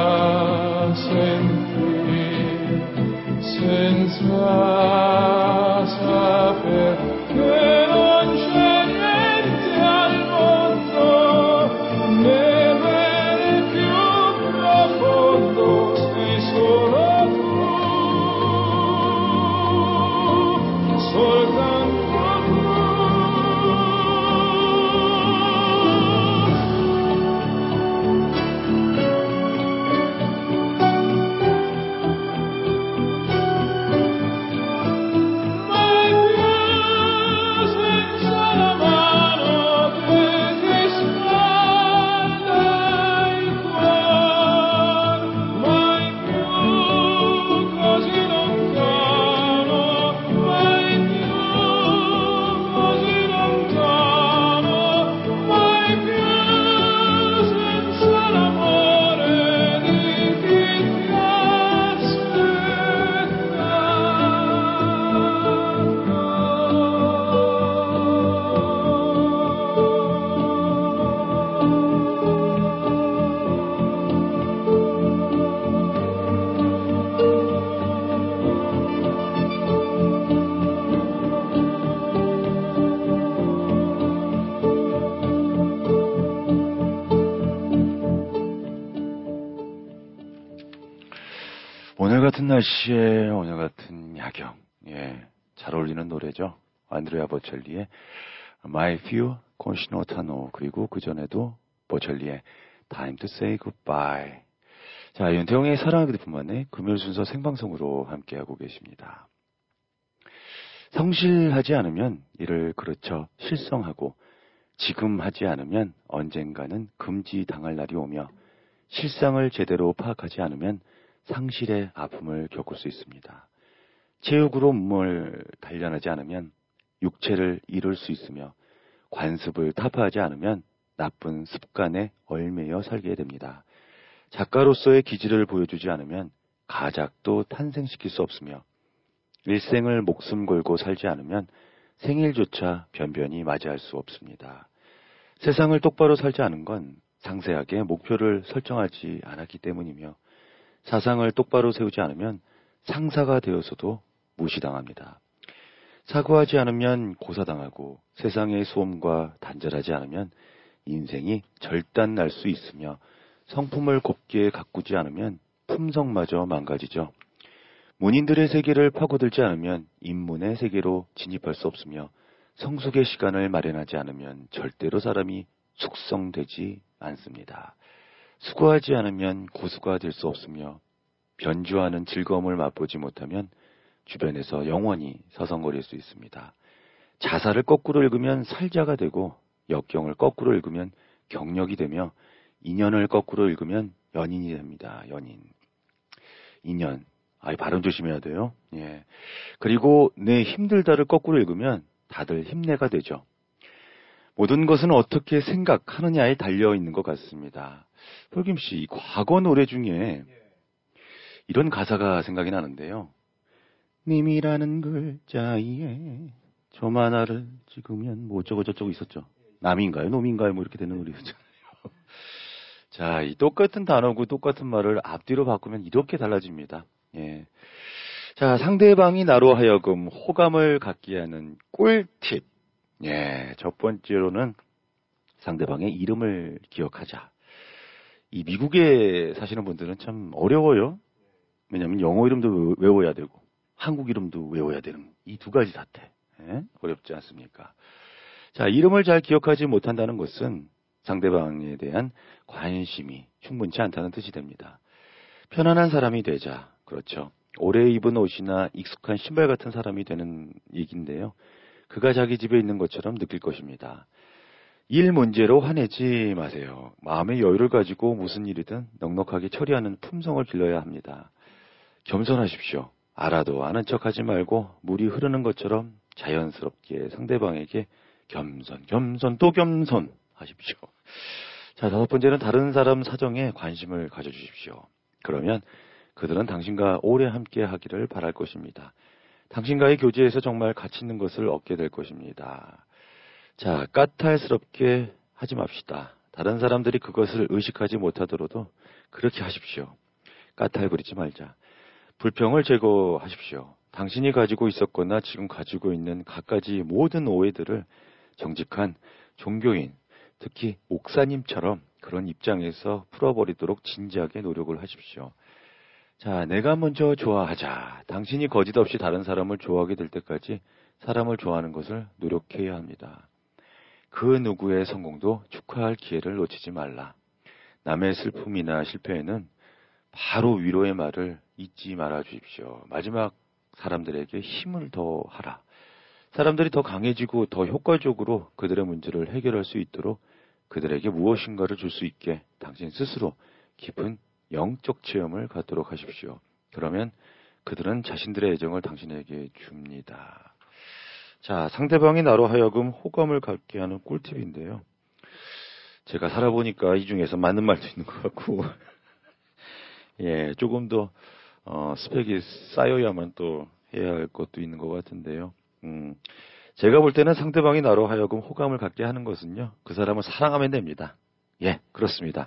sentire, senza saper che non c'è niente al mondo, né bene più profondo, sei solo tu, soltanto tu. Mai più senza la mano che ti scalda il cuore, mai più così lontano, mai più così lontano, mai più senza l'amore di chi ti 오늘 같은 날씨에 오늘 같은 야경, 예, 잘 어울리는 노래죠. 안드레아 보첼리의 My Few 콘시노 타노, 그리고 그전에도 보첼리의 Time to Say Goodbye. 자, 윤태용의 사랑하게 될뿐만에 금요일 순서 생방송으로 함께하고 계십니다. 성실하지 않으면 이를 그르쳐 실성하고, 지금 하지 않으면 언젠가는 금지당할 날이 오며, 실상을 제대로 파악하지 않으면 상실의 아픔을 겪을 수 있습니다. 체육으로 몸을 단련하지 않으면 육체를 잃을 수 있으며, 관습을 타파하지 않으면 나쁜 습관에 얽매여 살게 됩니다. 작가로서의 기질을 보여주지 않으면 가작도 탄생시킬 수 없으며, 일생을 목숨 걸고 살지 않으면 생일조차 변변히 맞이할 수 없습니다. 세상을 똑바로 살지 않은 건 상세하게 목표를 설정하지 않았기 때문이며, 사상을 똑바로 세우지 않으면 상사가 되어서도 무시당합니다. 사고하지 않으면 고사당하고, 세상의 소음과 단절하지 않으면 인생이 절단 날 수 있으며, 성품을 곱게 가꾸지 않으면 품성마저 망가지죠. 문인들의 세계를 파고들지 않으면 인문의 세계로 진입할 수 없으며, 성숙의 시간을 마련하지 않으면 절대로 사람이 숙성되지 않습니다. 수고하지 않으면 고수가 될 수 없으며, 변주하는 즐거움을 맛보지 못하면 주변에서 영원히 서성거릴 수 있습니다. 자사를 거꾸로 읽으면 살자가 되고, 역경을 거꾸로 읽으면 경력이 되며, 인연을 거꾸로 읽으면 연인이 됩니다. 연인. 인연. 아, 발음 조심해야 돼요. 예. 그리고 내 힘들다를 거꾸로 읽으면 다들 힘내가 되죠. 모든 것은 어떻게 생각하느냐에 달려 있는 것 같습니다. 폴김 씨, 이 과거 노래 중에 이런 가사가 생각이 나는데요. 님이라는 글자에 점 하나를 찍으면 뭐 어쩌고 저쩌고 있었죠. 남인가요? 놈인가요? 뭐 이렇게 되는 노래 있었잖아요. 자, 이 똑같은 단어고 똑같은 말을 앞뒤로 바꾸면 이렇게 달라집니다. 예. 자, 상대방이 나로 하여금 호감을 갖게 하는 꿀팁. 예, 첫 번째로는 상대방의 이름을 기억하자. 이 미국에 사시는 분들은 참 어려워요. 왜냐하면 영어 이름도 외워야 되고 한국 이름도 외워야 되는 이 두 가지 사태. 예? 어렵지 않습니까? 자, 이름을 잘 기억하지 못한다는 것은 상대방에 대한 관심이 충분치 않다는 뜻이 됩니다. 편안한 사람이 되자. 그렇죠. 오래 입은 옷이나 익숙한 신발 같은 사람이 되는 얘기인데요. 그가 자기 집에 있는 것처럼 느낄 것입니다. 일 문제로 화내지 마세요. 마음의 여유를 가지고 무슨 일이든 넉넉하게 처리하는 품성을 길러야 합니다. 겸손하십시오. 알아도 아는 척하지 말고 물이 흐르는 것처럼 자연스럽게 상대방에게 겸손, 겸손, 또 겸손 하십시오. 자, 다섯 번째는 다른 사람 사정에 관심을 가져주십시오. 그러면 그들은 당신과 오래 함께 하기를 바랄 것입니다. 당신과의 교제에서 정말 가치 있는 것을 얻게 될 것입니다. 자, 까탈스럽게 하지 맙시다. 다른 사람들이 그것을 의식하지 못하더라도 그렇게 하십시오. 까탈 부리지 말자. 불평을 제거하십시오. 당신이 가지고 있었거나 지금 가지고 있는 갖가지 모든 오해들을 정직한 종교인, 특히 목사님처럼 그런 입장에서 풀어버리도록 진지하게 노력을 하십시오. 자, 내가 먼저 좋아하자. 당신이 거짓 없이 다른 사람을 좋아하게 될 때까지 사람을 좋아하는 것을 노력해야 합니다. 그 누구의 성공도 축하할 기회를 놓치지 말라. 남의 슬픔이나 실패에는 바로 위로의 말을 잊지 말아 주십시오. 마지막 사람들에게 힘을 더하라. 사람들이 더 강해지고 더 효과적으로 그들의 문제를 해결할 수 있도록 그들에게 무엇인가를 줄 수 있게 당신 스스로 깊은 영적 체험을 갖도록 하십시오. 그러면 그들은 자신들의 애정을 당신에게 줍니다. 자, 상대방이 나로 하여금 호감을 갖게 하는 꿀팁인데요. 제가 살아보니까 이 중에서 맞는 말도 있는 것 같고 예, 조금 더 어, 스펙이 쌓여야만 또 해야 할 것도 있는 것 같은데요. 음, 제가 볼 때는 상대방이 나로 하여금 호감을 갖게 하는 것은요, 그 사람을 사랑하면 됩니다. 예, 그렇습니다.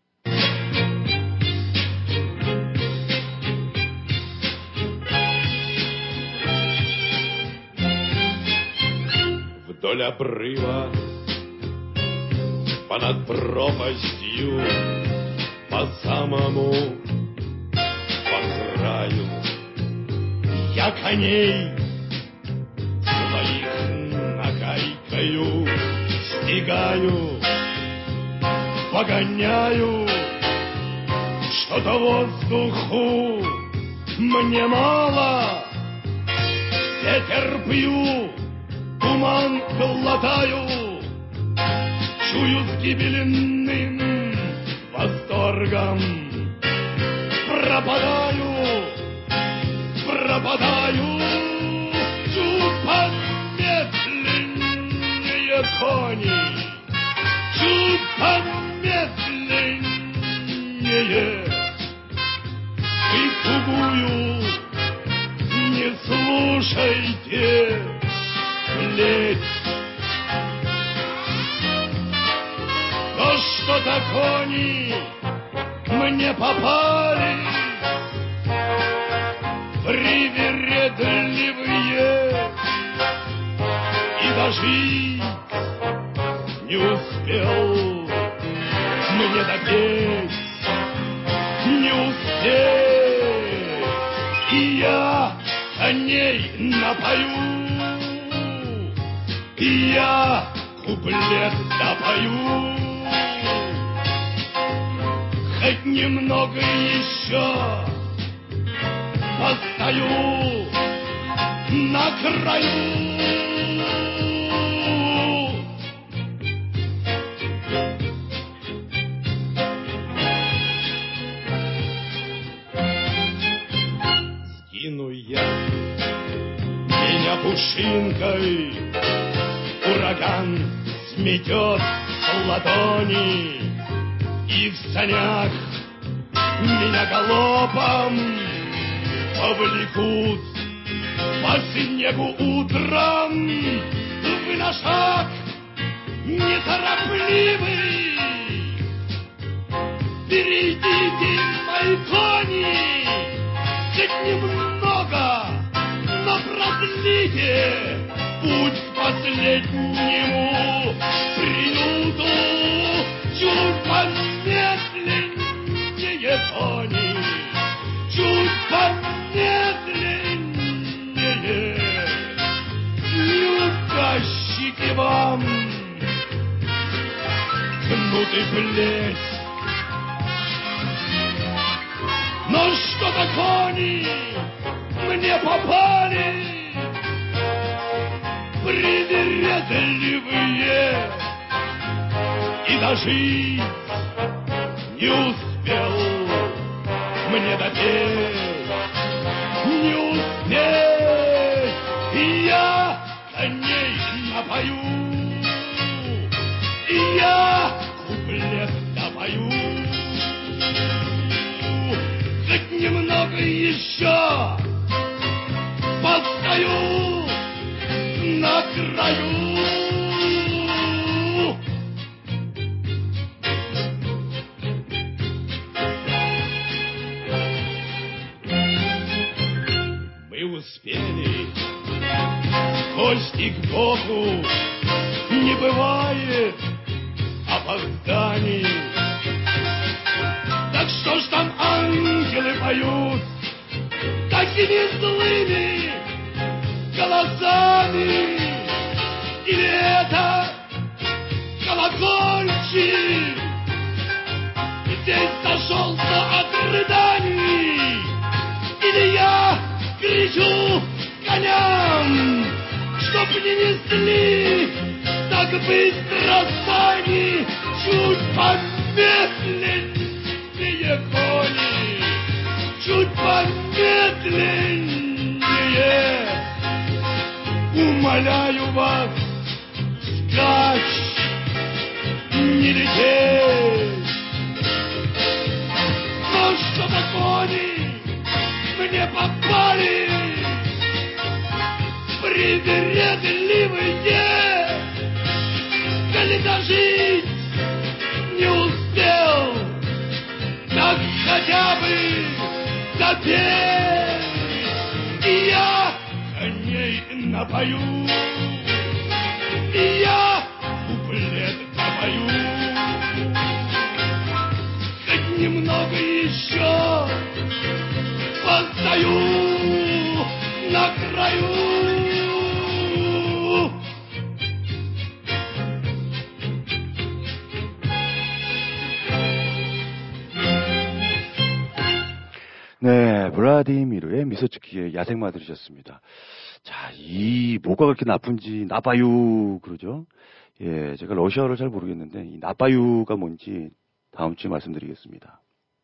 Вдоль обрыва, понад пропастью, по самому по краю я коней своих накайкаю, зажигаю, погоняю, что-то воздуху мне мало. Ветер пью, туман глотаю, чую с гибельным восторгом. Пропадаю, пропадаю, чуть помедленнее кони, чуть помедленнее. И тугую не слушайте плеть. То что-то кони мне попали, привередливые, и дожить не успел мне допеть, не успеть, и я коней напою, и я куплет допою. Хоть немного еще постою на краю. Скину я меня пушинкой, ураган сметет с ладони, и в санях меня галопом повлекут по снегу утром. Вы на шаг неторопливый, берегите мои кони, хоть немного, но продлите путь к последнему приюту. Чуть помедленнее кони, чуть помедленнее, неудачники вам кнут и плеть. Но что-то кони мне попали, привередливые, и дожить не успел мне допеть, не успеть, и я коней напою, и я куплет допою. Хоть немного еще постою на краю. Успели кости к Богу, не бывает опозданий. Так что ж там ангелы поют такими злыми голосами? Или это колокольчик здесь сошелся от рыданий? Или я кричу коням, чтоб не несли так быстро сани? Чуть помедленнее кони, чуть помедленнее. Умоляю вас, скачь, не лететь. Но что-то кони мне попали, привередливые, коли дожить не успел, так хотя бы допеть, и я коней напою, и я куплет допою. Хоть немного еще постою на краю. 네, 블라디미르의 미소츠키의 야생마 들으셨습니다. 자, 이 뭐가 그렇게 나쁜지 나빠요 그러죠? 예, 제가 러시아어를 잘 모르겠는데 이 나빠요가 뭔지 다음 주에 말씀드리겠습니다.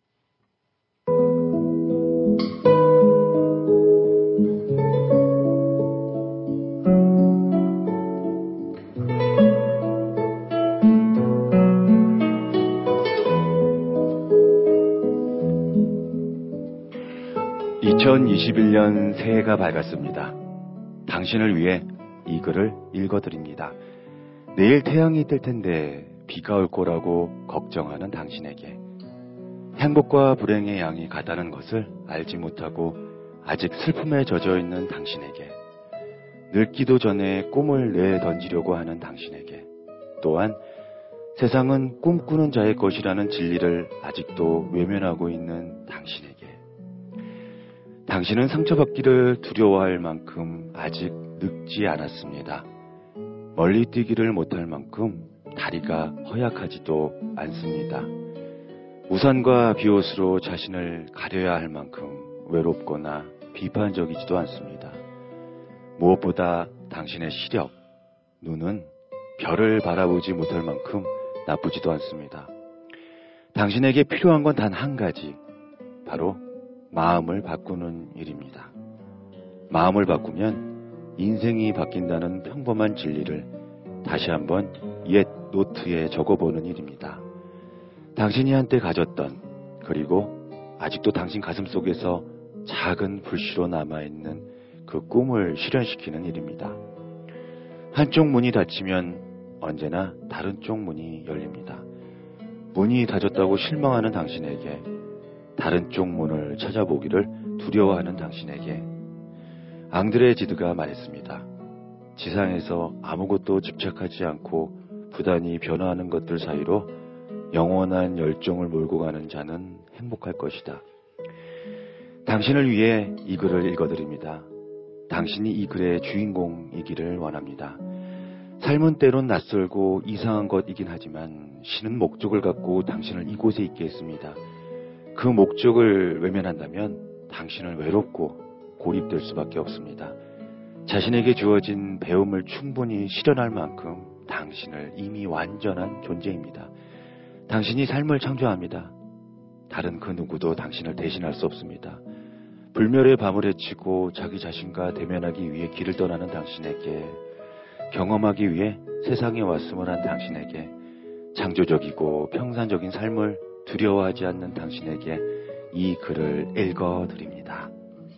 이천이십일 년 새해가 밝았습니다. 당신을 위해 이 글을 읽어드립니다. 내일 태양이 뜰 텐데 비가 올 거라고 걱정하는 당신에게 행복과 불행의 양이 같다는 것을 알지 못하고 아직 슬픔에 젖어 있는 당신에게 늙기도 전에 꿈을 내던지려고 하는 당신에게 또한 세상은 꿈꾸는 자의 것이라는 진리를 아직도 외면하고 있는 당신에게 당신은 상처받기를 두려워할 만큼 아직 늙지 않았습니다. 멀리 뛰기를 못할 만큼 다리가 허약하지도 않습니다. 우산과 비옷으로 자신을 가려야 할 만큼 외롭거나 비판적이지도 않습니다. 무엇보다 당신의 시력, 눈은 별을 바라보지 못할 만큼 나쁘지도 않습니다. 당신에게 필요한 건 단 한 가지, 바로 마음을 바꾸는 일입니다. 마음을 바꾸면 인생이 바뀐다는 평범한 진리를 다시 한번 옛 노트에 적어보는 일입니다. 당신이 한때 가졌던 그리고 아직도 당신 가슴속에서 작은 불씨로 남아있는 그 꿈을 실현시키는 일입니다. 한쪽 문이 닫히면 언제나 다른 쪽 문이 열립니다. 문이 닫혔다고 실망하는 당신에게 다른 쪽 문을 찾아보기를 두려워하는 당신에게 앙드레 지드가 말했습니다. 지상에서 아무것도 집착하지 않고 부단히 변화하는 것들 사이로 영원한 열정을 몰고 가는 자는 행복할 것이다. 당신을 위해 이 글을 읽어드립니다. 당신이 이 글의 주인공이기를 원합니다. 삶은 때론 낯설고 이상한 것이긴 하지만 신은 목적을 갖고 당신을 이곳에 있게 했습니다. 그 목적을 외면한다면 당신은 외롭고 고립될 수밖에 없습니다. 자신에게 주어진 배움을 충분히 실현할 만큼 당신을 이미 완전한 존재입니다. 당신이 삶을 창조합니다. 다른 그 누구도 당신을 대신할 수 없습니다. 불멸의 밤을 헤치고 자기 자신과 대면하기 위해 길을 떠나는 당신에게, 경험하기 위해 세상에 왔음을 한 당신에게, 창조적이고 평산적인 삶을 두려워하지 않는 당신에게 이 글을 읽어드립니다.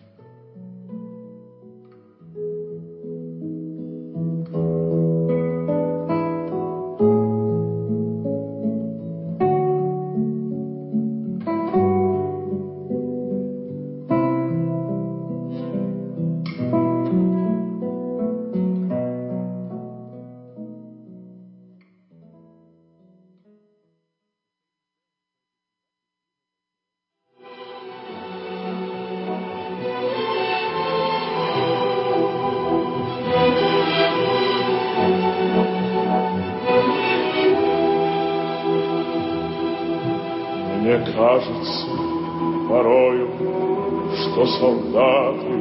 Мне кажется порою, что солдаты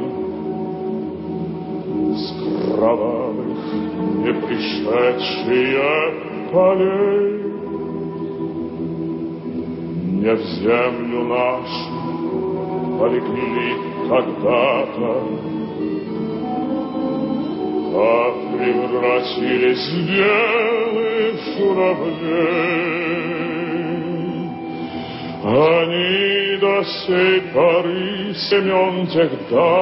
с кровавых не пришедшие полей не в землю нашу полегли когда-то, а превратились в белых журавлей. Они до сей поры семен тех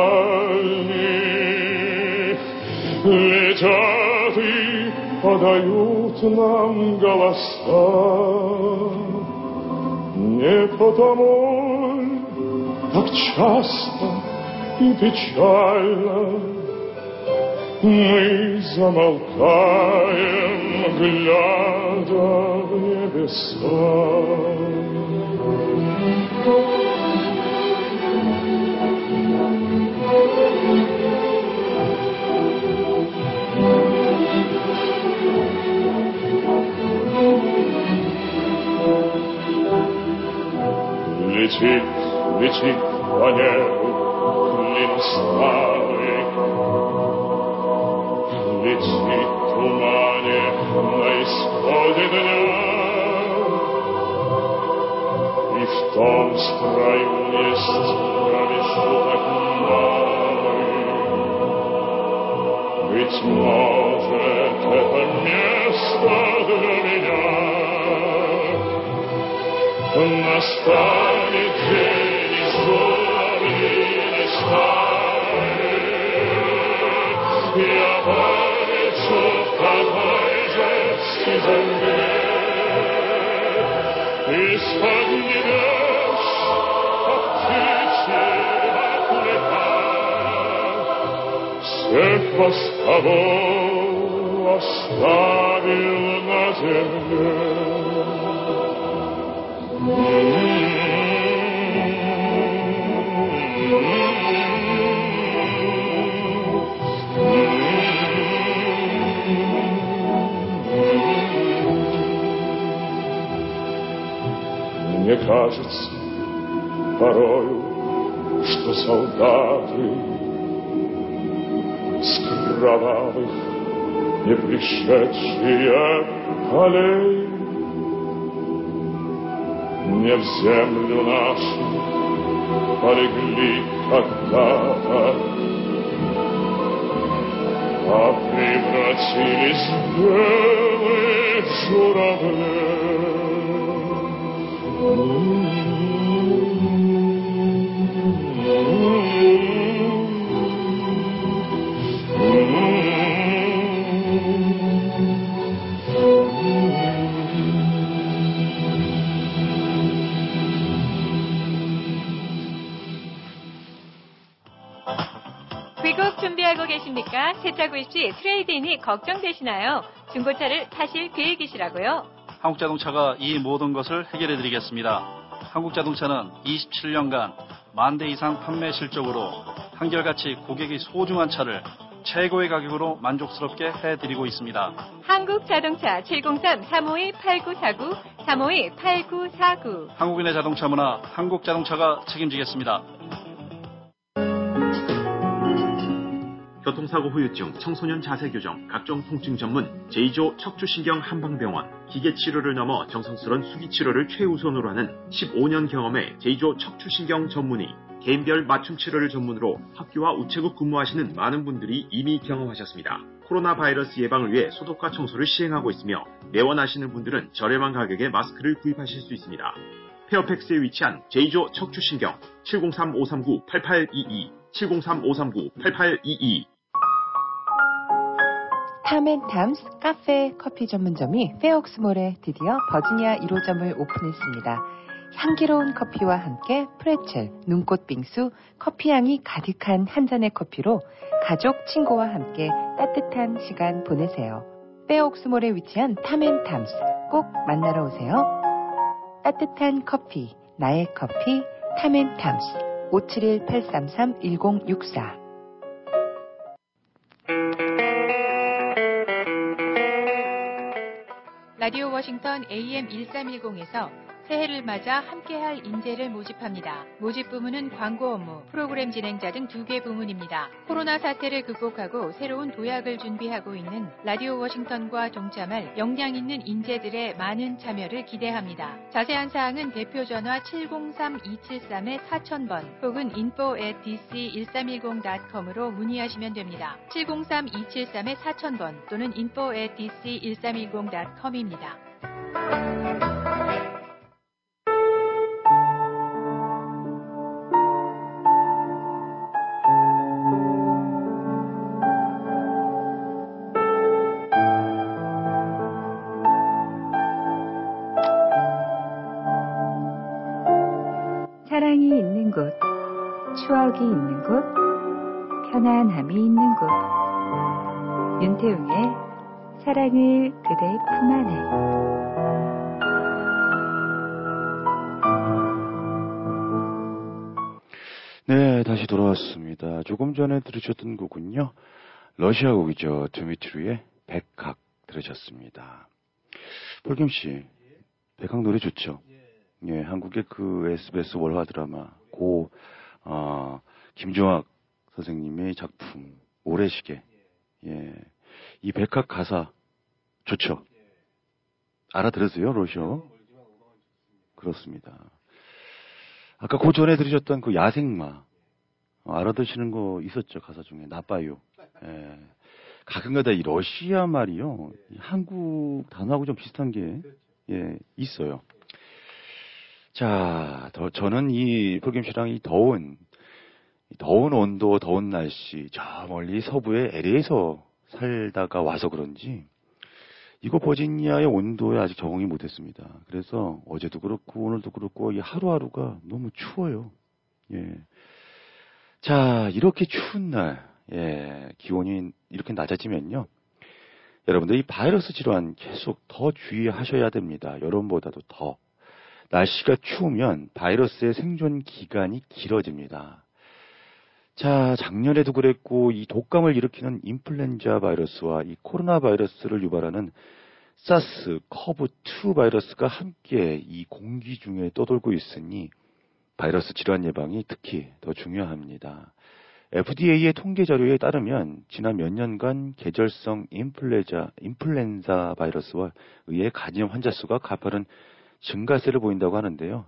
дальних летят и подают нам голоса. Не потому так часто и печально мы замолкаем, глядя в небеса. Летит, летит Fanelu, klin stavek, liči tumane na ishode dňa. I v tom straju nestiavišu tak malý. Być może to место для меня. Настанет день из журавлиной стаи. Я полечу в такой же сизой мгле. Из-под небес, как птицы отлета, всех вас, кого оставил на земле. Мне кажется порою, что солдаты с кровавых не пришедшие полей не в землю нашу полегли когда-то, а превратились в белых журавлей. 귀국 준비하고 계십니까? 세차 구입 시 트레이드인이 걱정되시나요? 중고차를 사실 계획이시라고요? 한국자동차가 이 모든 것을 해결해드리겠습니다. 한국자동차는 이십칠 년간 만 대 이상 판매 실적으로 한결같이 고객이 소중한 차를 최고의 가격으로 만족스럽게 해드리고 있습니다. 한국자동차 칠공삼 삼오이 팔구사구 삼오이 팔구사구 한국인의 자동차 문화 한국자동차가 책임지겠습니다. 교통사고 후유증, 청소년 자세 교정, 각종 통증 전문 제이조 척추신경 한방병원, 기계치료를 넘어 정성스러운 수기치료를 최우선으로 하는 십오 년 경험의 제이조 척추신경 전문의, 개인별 맞춤치료를 전문으로 학교와 우체국 근무하시는 많은 분들이 이미 경험하셨습니다. 코로나 바이러스 예방을 위해 소독과 청소를 시행하고 있으며 내원하시는 분들은 저렴한 가격에 마스크를 구입하실 수 있습니다. 페어팩스에 위치한 제이조 척추신경 칠공삼 오삼구 팔팔이이 칠공삼 오삼구 팔팔이이 탐앤탐스 카페 커피 전문점이 페옥스몰에 드디어 버지니아 일 호점을 오픈했습니다. 향기로운 커피와 함께 프레첼, 눈꽃 빙수, 커피향이 가득한 한 잔의 커피로 가족, 친구와 함께 따뜻한 시간 보내세요. 페옥스몰에 위치한 탐앤탐스 꼭 만나러 오세요. 따뜻한 커피, 나의 커피, 탐앤탐스 오칠일 팔삼삼 일공육사 라디오 워싱턴 에이엠 일삼일공에서 새해를 맞아 함께할 인재를 모집합니다. 모집 부문은 광고 업무, 프로그램 진행자 등 두 개 부문입니다. 코로나 사태를 극복하고 새로운 도약을 준비하고 있는 라디오 워싱턴과 동참할 역량 있는 인재들의 많은 참여를 기대합니다. 자세한 사항은 대표 전화 칠공삼 이칠삼 사천 번 혹은 info at dc1310 닷컴으로 문의하시면 됩니다. 칠공삼 이칠삼 사천 번 또는 info at dc1310 닷컴입니다. 사랑이 있는 곳, 추억이 있는 곳, 편안함이 있는 곳. 윤태웅의 사랑을 그대 품 안에. 네, 다시 돌아왔습니다. 조금 전에 들으셨던 곡은요, 러시아 곡이죠. 드미트리의 백학 들으셨습니다. 볼겸 씨, 백학 노래 좋죠? 예, 한국의 그 에스비에스 월화 드라마 고 어, 김종학 선생님의 작품 모래시계. 예, 이 백학 가사 좋죠. 알아들으세요, 로쇼? 그렇습니다. 아까 그 전에 들으셨던 그 야생마 어, 알아두시는 거 있었죠, 가사 중에. 나빠요. 예. 가끔가다 이 러시아 말이요, 이 한국 단어하고 좀 비슷한 게 예, 있어요. 자, 더, 저는 이 프로김 씨랑 이 더운 이 더운 온도, 더운 날씨, 저 멀리 서부의 엘에이에서 살다가 와서 그런지 이거 버지니아의 온도에 아직 적응이 못했습니다. 그래서 어제도 그렇고 오늘도 그렇고 이 하루하루가 너무 추워요. 예. 자, 이렇게 추운 날, 예, 기온이 이렇게 낮아지면요, 여러분들 이 바이러스 질환 계속 더 주의하셔야 됩니다. 여름보다도 더. 날씨가 추우면 바이러스의 생존 기간이 길어집니다. 자, 작년에도 그랬고 이 독감을 일으키는 인플루엔자 바이러스와 이 코로나 바이러스를 유발하는 사스 코브 투 바이러스가 함께 이 공기 중에 떠돌고 있으니 바이러스 질환 예방이 특히 더 중요합니다. 에프디에이의 통계 자료에 따르면 지난 몇 년간 계절성 인플루엔자, 인플루엔자 바이러스와 의해 간염 환자 수가 가파른 증가세를 보인다고 하는데요.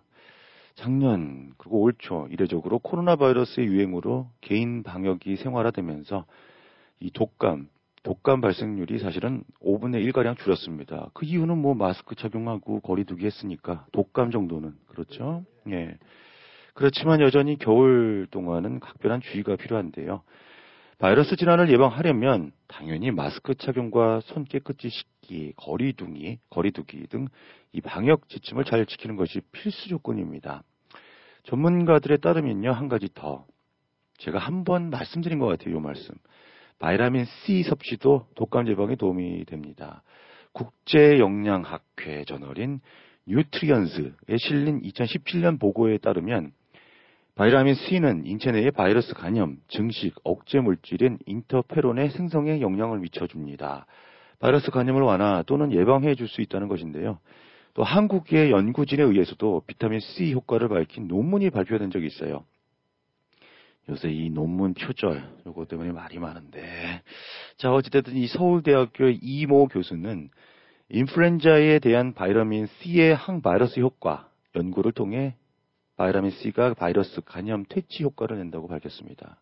작년 그리고 올 초 이례적으로 코로나 바이러스의 유행으로 개인 방역이 생활화되면서 이 독감, 독감 발생률이 사실은 오분의 일가량 줄었습니다. 그 이유는 뭐 마스크 착용하고 거리 두기 했으니까 독감 정도는 그렇죠. 예. 그렇지만 여전히 겨울 동안은 각별한 주의가 필요한데요. 바이러스 질환을 예방하려면 당연히 마스크 착용과 손 깨끗이 씻기, 거리 두기, 거리 두기 등 이 방역 지침을 잘 지키는 것이 필수 조건입니다. 전문가들에 따르면요, 한 가지 더. 제가 한 번 말씀드린 것 같아요, 이 말씀. 바이타민 C 섭취도 독감 예방에 도움이 됩니다. 국제영양학회 저널인 뉴트리언스에 실린 이천십칠 년 보고에 따르면 바이타민 C는 인체 내의 바이러스 감염, 증식, 억제 물질인 인터페론의 생성에 영향을 미쳐줍니다. 바이러스 감염을 완화 또는 예방해 줄 수 있다는 것인데요. 또 한국의 연구진에 의해서도 비타민 C 효과를 밝힌 논문이 발표된 적이 있어요. 요새 이 논문 표절, 요거 때문에 말이 많은데. 자, 어찌됐든 이 서울대학교의 이모 교수는 인플루엔자에 대한 바이타민 C의 항바이러스 효과 연구를 통해 바이타민 C가 바이러스 감염 퇴치 효과를 낸다고 밝혔습니다.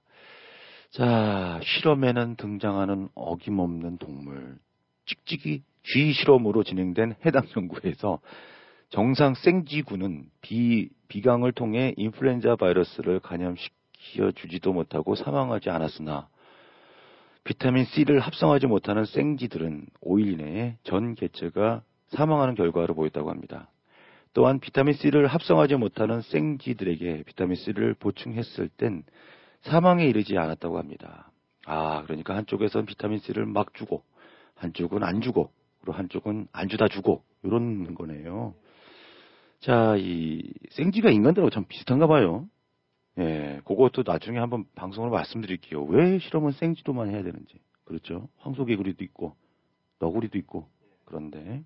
자, 실험에는 등장하는 어김없는 동물, 찍찍이 쥐 실험으로 진행된 해당 연구에서 정상 생쥐군은 비, 비강을 통해 인플루엔자 바이러스를 감염시켜 주지도 못하고 사망하지 않았으나 비타민 C를 합성하지 못하는 생쥐들은 오 일 이내에 전 개체가 사망하는 결과를 보였다고 합니다. 또한 비타민 C를 합성하지 못하는 생쥐들에게 비타민 C를 보충했을 땐 사망에 이르지 않았다고 합니다. 아, 그러니까 한쪽에선 비타민 C를 막 주고 한쪽은 안 주고 그리고 한쪽은 안 주다 주고 이런 거네요. 자, 이 생쥐가 인간들하고 참 비슷한가 봐요. 예, 그것도 나중에 한번 방송으로 말씀드릴게요. 왜 실험은 생쥐도만 해야 되는지. 그렇죠? 황소개구리도 있고 너구리도 있고 그런데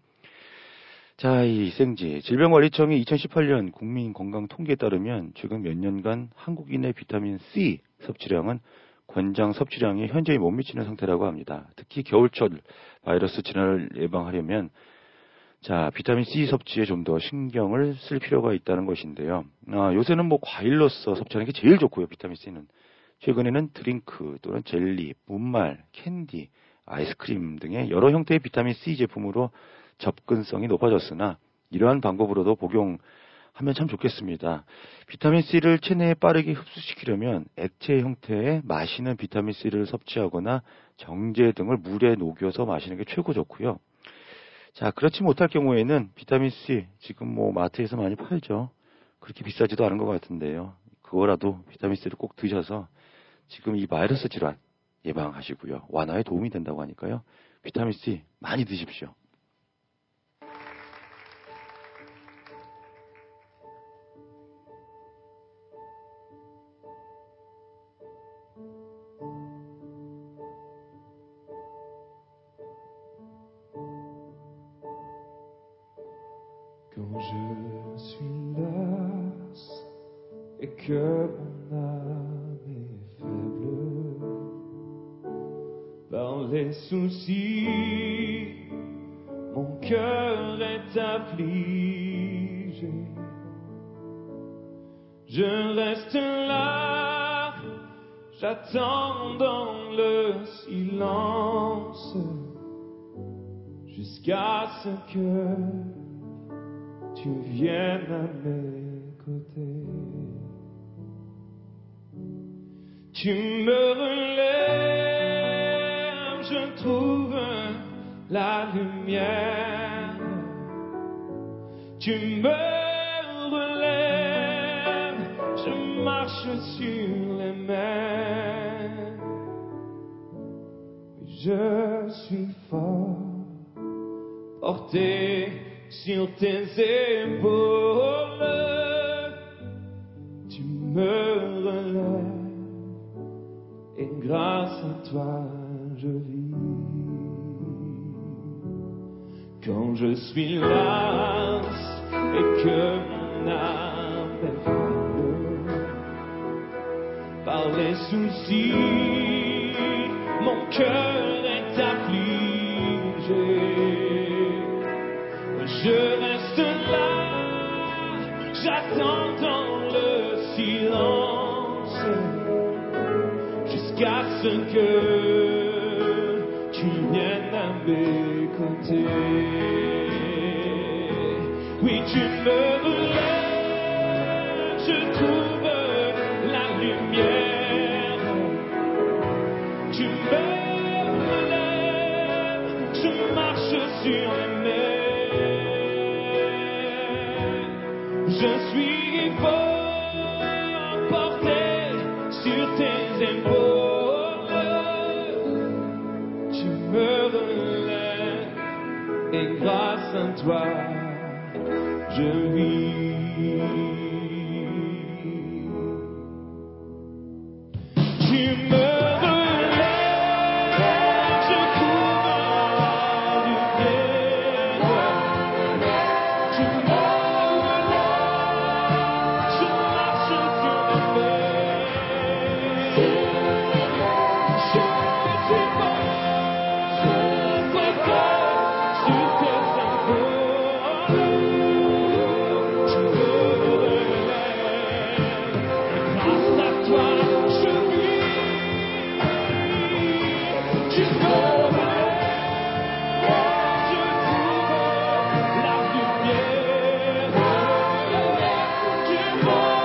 자, 이 생쥐 질병관리청이 이천십팔 년 국민건강통계에 따르면 최근 몇 년간 한국인의 비타민 C 섭취량은 권장 섭취량에 현저히 못 미치는 상태라고 합니다. 특히 겨울철 바이러스 질환을 예방하려면 자, 비타민 C 섭취에 좀 더 신경을 쓸 필요가 있다는 것인데요. 아, 요새는 뭐 과일로서 섭취하는 게 제일 좋고요, 비타민 C는. 최근에는 드링크 또는 젤리, 분말, 캔디, 아이스크림 등의 여러 형태의 비타민 C 제품으로 접근성이 높아졌으나 이러한 방법으로도 복용하면 참 좋겠습니다. 비타민 C를 체내에 빠르게 흡수시키려면 액체 형태의 마시는 비타민 C를 섭취하거나 정제 등을 물에 녹여서 마시는 게 최고 좋고요. 자, 그렇지 못할 경우에는 비타민 C 지금 뭐 마트에서 많이 팔죠. 그렇게 비싸지도 않은 것 같은데요. 그거라도 비타민 C를 꼭 드셔서 지금 이 바이러스 질환 예방하시고요. 완화에 도움이 된다고 하니까요. 비타민 C 많이 드십시오. Quand je suis las et que mon âme est faible par les soucis, mon cœur est affligé. Je reste là, j'attends dans le silence jusqu'à ce que tu viennes à mes côtés. Tu me relèves, je trouve la lumière. Tu me relèves, je marche sur les mers. Je suis fort, porté sur tes épaules. Tu me relèves, et grâce à toi je vis. Quand je suis las et que mon âme est faible par les soucis, mon cœur est affligé. Je reste là, j'attends dans le silence jusqu'à ce que tu viennes à mes côtés. Oui, tu me relèves, je trouve la lumière. Tu me relèves, je marche sur les mers. Je suis fort, porté sur tes épaules. Tu me relèves, et grâce à toi je vis. Tu me relèves, je trouve la lumière. Tu me relèves, je marche sur les mers. Je suis fort, porté sur tes épaules. Tu me relèves, grâce à toi je vis. Tu me relèves, je trouve la lumière. Tu me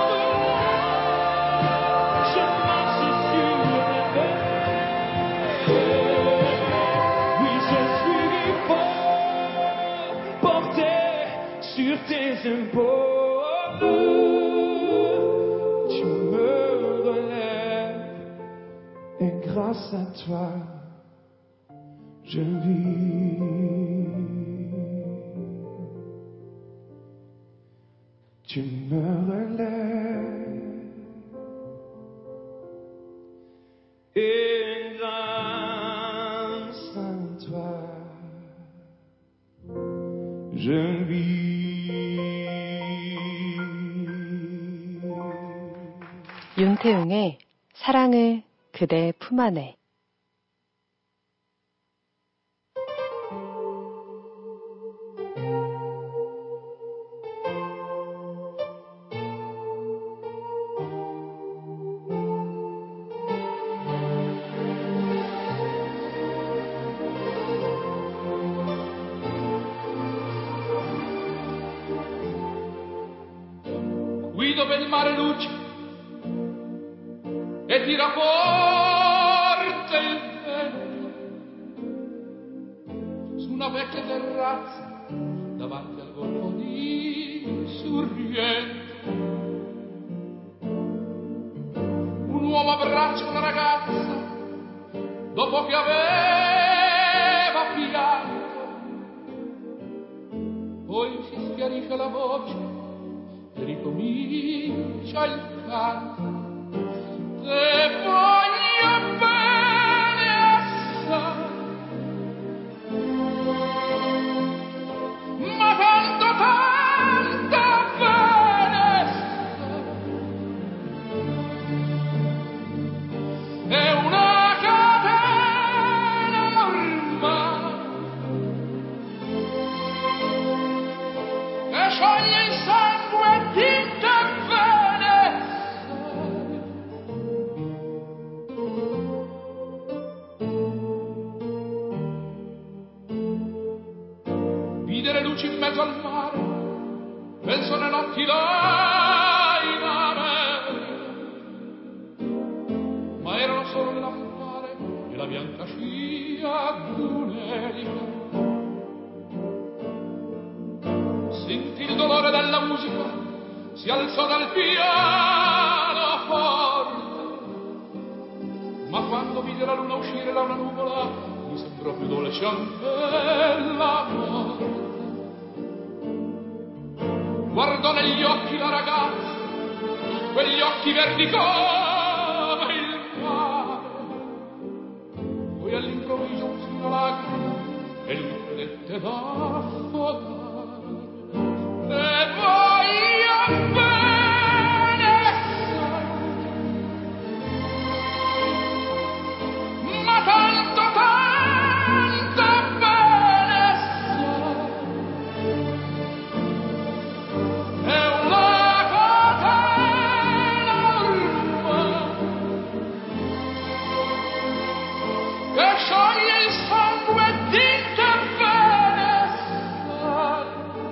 relèves, je marche sur les mers. Oui, je suis fort, porté sur tes épaules. Tu me relèves, et grâce à toi je vis. Tu me relèves, et grâce à toi je vis. 윤태웅의 사랑을 그대 품 안에. Guido per il mare luce e tira forte il vento su una vecchia terrazza davanti al golfo di Sorrento. Un uomo abbraccia una ragazza dopo che aveva pianto, poi si schiarisce la voce e ricomincia il canto. Te voglio bene assai, ma tanto tanto bene assai, notti dai da me, ma erano solo le lampade e la bianca scia d'un'elica. Sentì il dolore della musica, si alzò dal pianoforte, ma quando vide la luna uscire da una nuvola mi sembrò più dolce anche la morte. Guardò negli occhi la ragazza, quegli occhi verdi come il mare, poi all'improvviso uscì una lacrima e lui credette d'affogare. E voglio bene, ma tanto, tanto bene è una catena ormai che scioglie il sangue di te bene sai.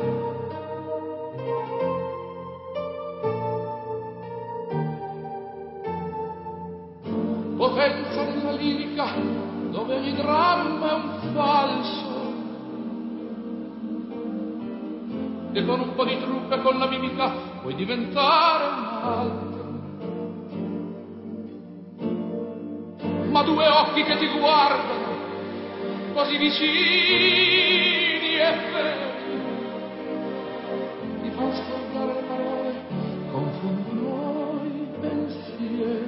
Potenza della lirica dove il dramma è un falso, e con un po' di trucco e con la mimica puoi diventare un altro. Ma due occhi che ti guardano così vicini e veri ti fanno scordare le parole, confondono i pensieri.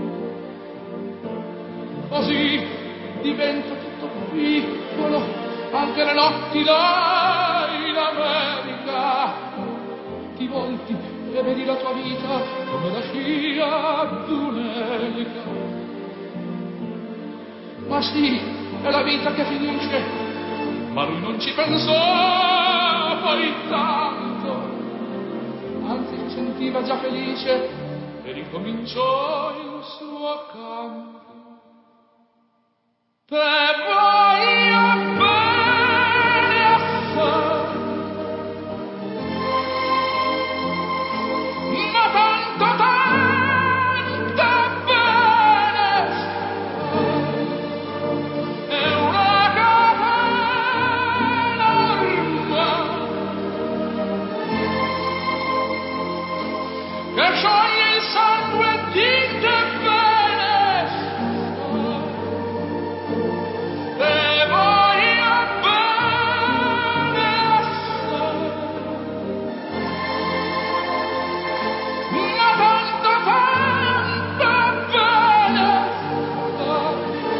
Così diventa tutto piccolo, anche le notti dai l'America. Ti volti e vedi la tua vita come la scia d'un'elica. Ma sì, è la vita che finisce, ma lui non ci pensò poi tanto, anzi si sentiva già felice e ricominciò il suo canto. Te voglio bene assai, ma tanto, tanto bene sai. È una catena ormai che scioglie il sangue di te bene sai. Te voglio bene assai, ma tanto, tanto bene sai.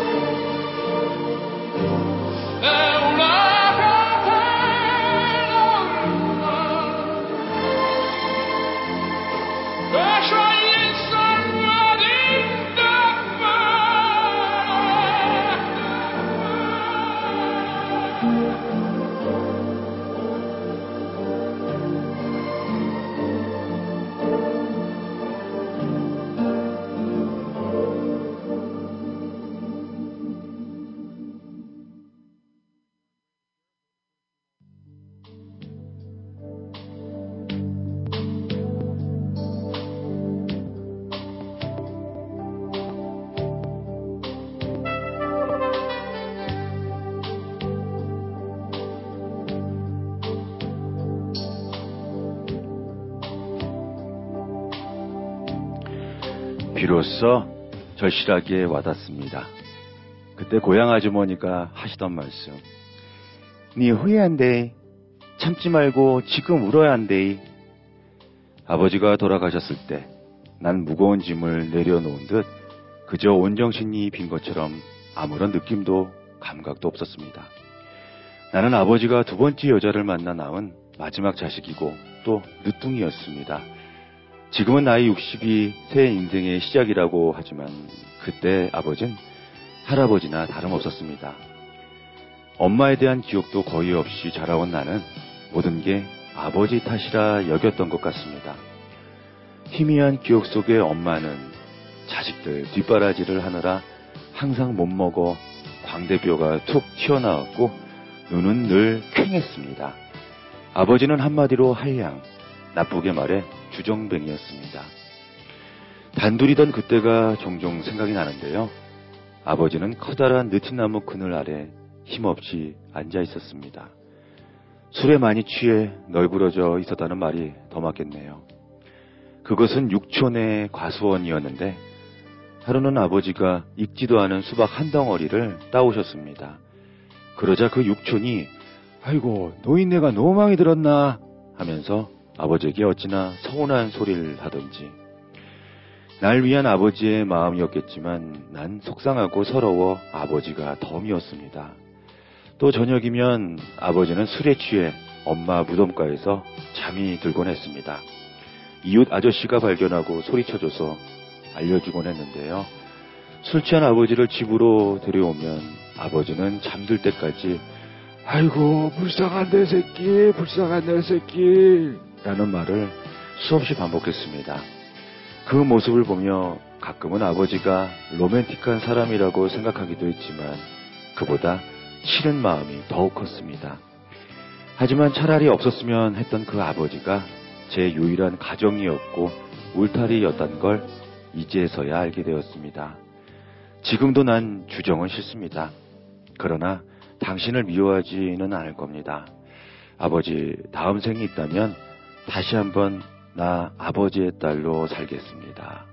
È una catena ormai che scioglie il sangue di te 비로소 절실하게 와닿습니다. 그때 고향 아주머니가 하시던 말씀. 니 후회한데 참지 말고 지금 울어야 한대. 아버지가 돌아가셨을 때 난 무거운 짐을 내려놓은 듯 그저 온정신이 빈 것처럼 아무런 느낌도 감각도 없었습니다. 나는 아버지가 두 번째 여자를 만나 낳은 마지막 자식이고 또 늦둥이였습니다. 지금은 나이 육십이 새 인생의 시작이라고 하지만 그때 아버진 할아버지나 다름없었습니다. 엄마에 대한 기억도 거의 없이 자라온 나는 모든 게 아버지 탓이라 여겼던 것 같습니다. 희미한 기억 속에 엄마는 자식들 뒷바라지를 하느라 항상 못 먹어 광대뼈가 툭 튀어나왔고 눈은 늘 퀭했습니다. 아버지는 한마디로 한량, 나쁘게 말해 주정뱅이였습니다. 단둘이던 그때가 종종 생각이 나는데요. 아버지는 커다란 느티나무 그늘 아래 힘없이 앉아 있었습니다. 술에 많이 취해 널브러져 있었다는 말이 더 맞겠네요. 그것은 육촌의 과수원이었는데 하루는 아버지가 익지도 않은 수박 한 덩어리를 따오셨습니다. 그러자 그 육촌이 아이고 노인네가 너무 많이 들었나 하면서 아버지에게 어찌나 서운한 소리를 하던지. 날 위한 아버지의 마음이었겠지만 난 속상하고 서러워 아버지가 더 미웠습니다. 또 저녁이면 아버지는 술에 취해 엄마 무덤가에서 잠이 들곤 했습니다. 이웃 아저씨가 발견하고 소리쳐줘서 알려주곤 했는데요. 술 취한 아버지를 집으로 데려오면 아버지는 잠들 때까지 아이고 불쌍한 내 새끼 불쌍한 내 새끼 라는 말을 수없이 반복했습니다. 그 모습을 보며 가끔은 아버지가 로맨틱한 사람이라고 생각하기도 했지만 그보다 싫은 마음이 더욱 컸습니다. 하지만 차라리 없었으면 했던 그 아버지가 제 유일한 가정이었고 울타리였다는 걸 이제서야 알게 되었습니다. 지금도 난 주정은 싫습니다. 그러나 당신을 미워하지는 않을 겁니다. 아버지 다음 생이 있다면 다시 한번 나 아버지의 딸로 살겠습니다.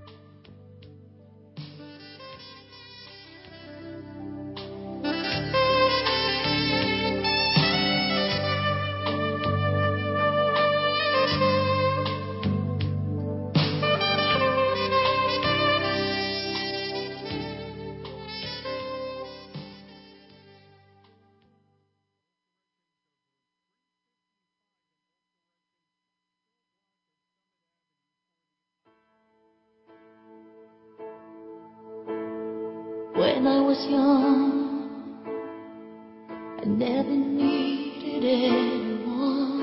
When I was young, I never needed anyone.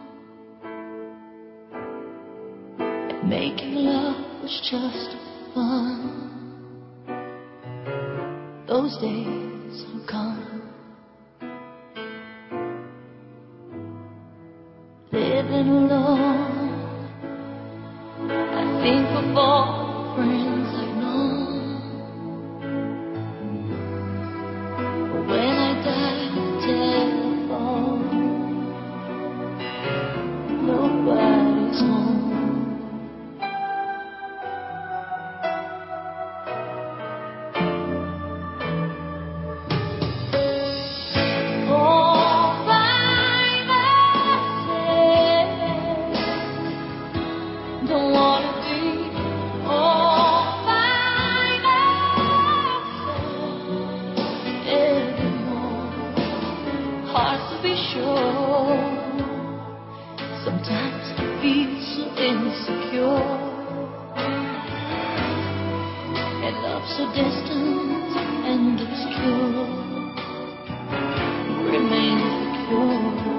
And making love was just fun. Those days are gone. Living alone, I think of all the friends I've known. When I dial the telephone, nobody's home. All by myself, don't wanna be all by myself anymore. Hard to be sure. Sometimes I feel so insecure, and love so distant and obscure remains the cure.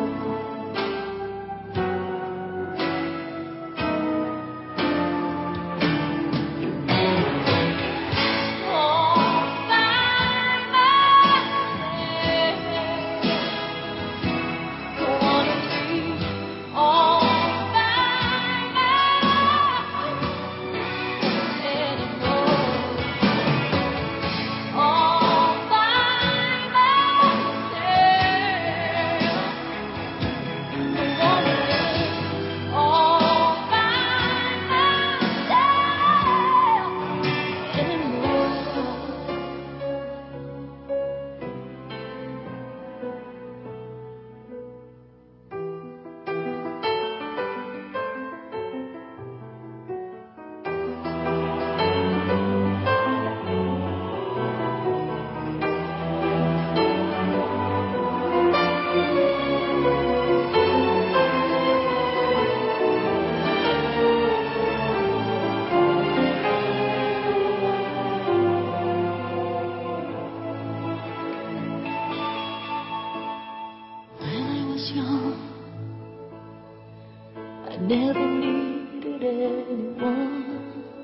I never needed anyone.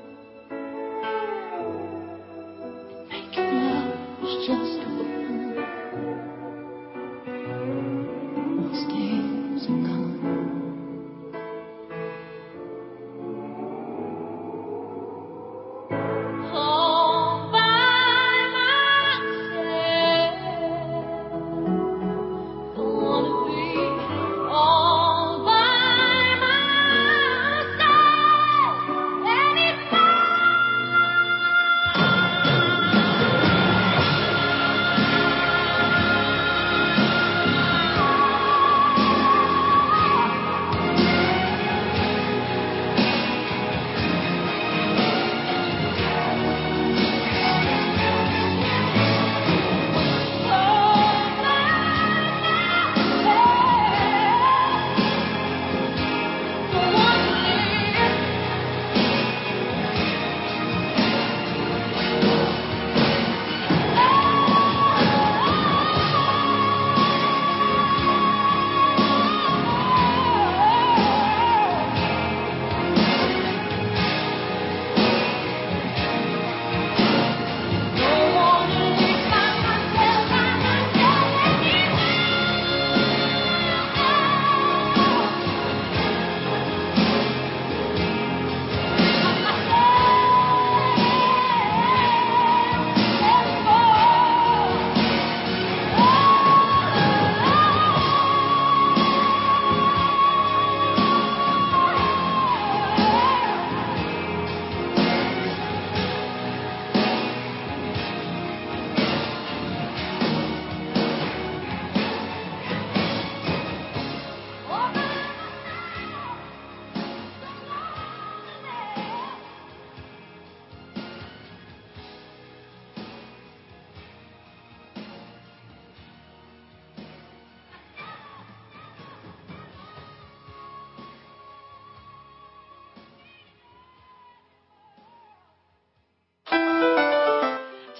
Making love was just fun. Those days are gone.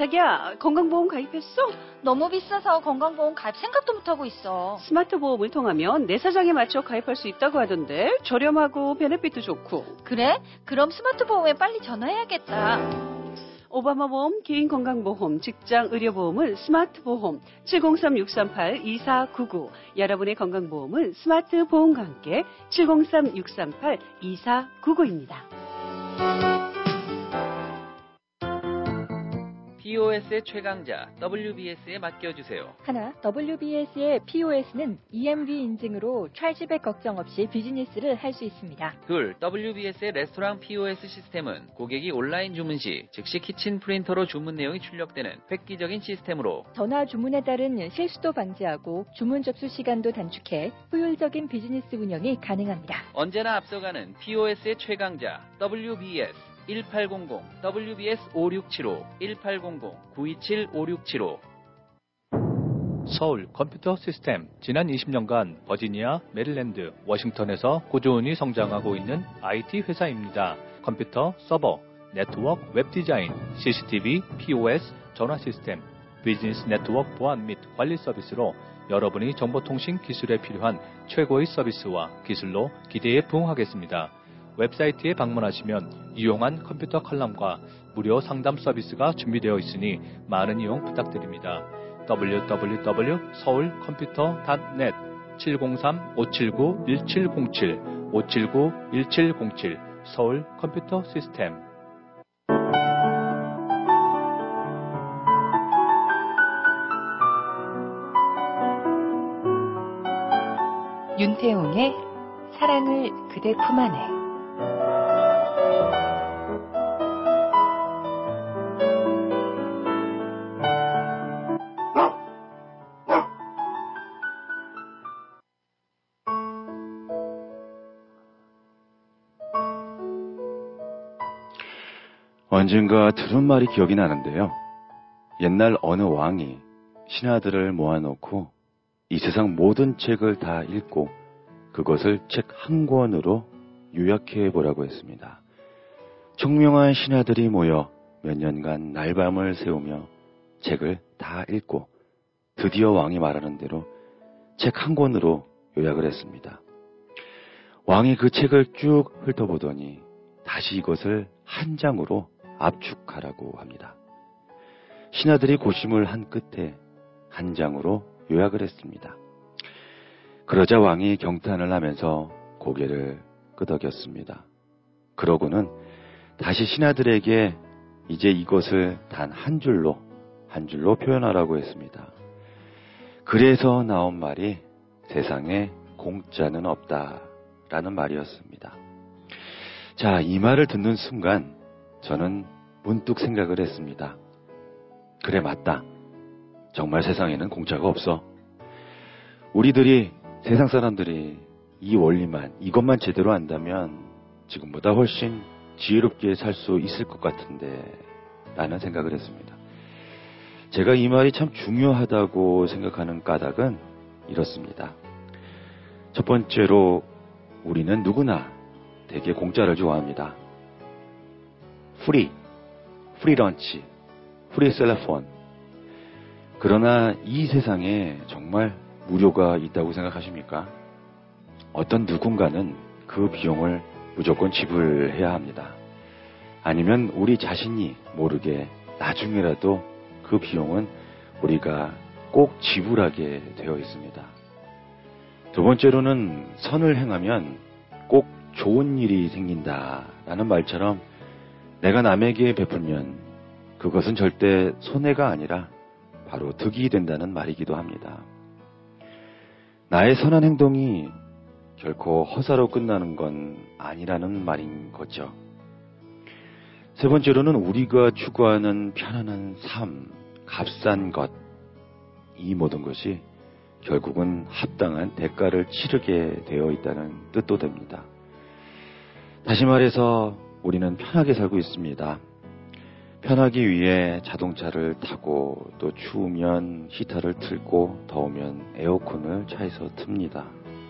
자기야, 건강보험 가입했어? 너무 비싸서 건강보험 가입 생각도 못하고 있어. 스마트 보험을 통하면 내 사정에 맞춰 가입할 수 있다고 하던데 저렴하고 베네핏도 좋고. 그래? 그럼 스마트 보험에 빨리 전화해야겠다. 오바마 보험, 개인 건강보험, 직장 의료보험은 스마트 보험 칠공삼 육삼팔 이사구구. 여러분의 건강보험은 스마트 보험과 함께 칠공삼 육삼팔 이사구구입니다. 피오에스의 최강자 더블유비에스에 맡겨주세요. 하나, 더블유비에스의 피오에스는 이엠브이 인증으로 찰지백 걱정 없이 비즈니스를 할 수 있습니다. 둘, 더블유비에스의 레스토랑 피오에스 시스템은 고객이 온라인 주문 시 즉시 키친 프린터로 주문 내용이 출력되는 획기적인 시스템으로 전화 주문에 따른 실수도 방지하고 주문 접수 시간도 단축해 효율적인 비즈니스 운영이 가능합니다. 언제나 앞서가는 피오에스의 최강자 더블유비에스 일팔공공 더블유비에스 오육칠오 일팔공공 구이칠 오육칠오. 서울 컴퓨터 시스템 지난 이십 년간 버지니아, 메릴랜드, 워싱턴에서 꾸준히 성장하고 있는 아이티 회사입니다. 컴퓨터, 서버, 네트워크, 웹 디자인, 씨씨티비, 피오에스, 전화 시스템, 비즈니스 네트워크 보안 및 관리 서비스로 여러분이 정보통신 기술에 필요한 최고의 서비스와 기술로 기대에 부응하겠습니다. 웹사이트에 방문하시면 유용한 컴퓨터 칼럼과 무료 상담 서비스가 준비되어 있으니 많은 이용 부탁드립니다. 더블유 더블유 더블유 닷 서울 컴퓨터 닷 넷 칠공삼 오칠구 일칠공칠 오칠구 일칠공칠 서울 컴퓨터 시스템. 윤태용의 사랑을 그대 품 안에. 언젠가 들은 말이 기억이 나는데요. 옛날 어느 왕이 신하들을 모아놓고 이 세상 모든 책을 다 읽고 그것을 책 한 권으로 요약해 보라고 했습니다. 총명한 신하들이 모여 몇 년간 날밤을 새우며 책을 다 읽고 드디어 왕이 말하는 대로 책 한 권으로 요약을 했습니다. 왕이 그 책을 쭉 훑어보더니 다시 이것을 한 장으로 압축하라고 합니다. 신하들이 고심을 한 끝에 한 장으로 요약을 했습니다. 그러자 왕이 경탄을 하면서 고개를 끄덕였습니다. 그러고는 다시 신하들에게 이제 이것을 단 한 줄로 한 줄로 표현하라고 했습니다. 그래서 나온 말이 세상에 공짜는 없다라는 말이었습니다. 자, 이 말을 듣는 순간 저는 문득 생각을 했습니다. 그래, 맞다. 정말 세상에는 공짜가 없어. 우리들이, 세상 사람들이 이 원리만, 이것만 제대로 안다면 지금보다 훨씬 지혜롭게 살 수 있을 것 같은데 라는 생각을 했습니다. 제가 이 말이 참 중요하다고 생각하는 까닭은 이렇습니다. 첫 번째로 우리는 누구나 되게 공짜를 좋아합니다. 프리, 프리 런치, 프리 셀러폰. 그러나 이 세상에 정말 무료가 있다고 생각하십니까? 어떤 누군가는 그 비용을 무조건 지불해야 합니다. 아니면 우리 자신이 모르게 나중에라도 그 비용은 우리가 꼭 지불하게 되어 있습니다. 두 번째로는 선을 행하면 꼭 좋은 일이 생긴다라는 말처럼 내가 남에게 베풀면 그것은 절대 손해가 아니라 바로 득이 된다는 말이기도 합니다. 나의 선한 행동이 결코 허사로 끝나는 건 아니라는 말인 거죠. 세 번째로는 우리가 추구하는 편안한 삶, 값싼 것, 이 모든 것이 결국은 합당한 대가를 치르게 되어 있다는 뜻도 됩니다. 다시 말해서 우리는 편하게 살고 있습니다. 편하기 위해 자동차를 타고 또 추우면 히터를 틀고 더우면 에어컨을 차에서 틉니다.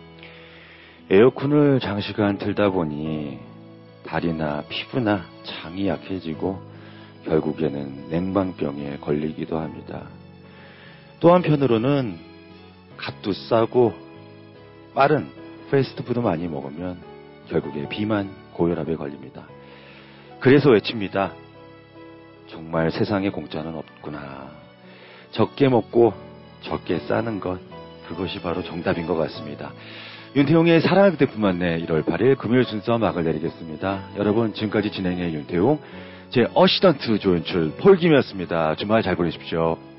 에어컨을 장시간 틀다 보니 다리나 피부나 장이 약해지고 결국에는 냉방병에 걸리기도 합니다. 또 한편으로는 값도 싸고 빠른 패스트푸드 많이 먹으면 결국에 비만, 고혈압에 걸립니다. 그래서 외칩니다. 정말 세상에 공짜는 없구나. 적게 먹고 적게 싸는 것, 그것이 바로 정답인 것 같습니다. 윤태용의 사랑을 그대 품안에 일월 팔일 금요일 순서 막을 내리겠습니다. 여러분, 지금까지 진행의 윤태용, 제 어시던트 조연출 폴김이었습니다. 주말 잘 보내십시오.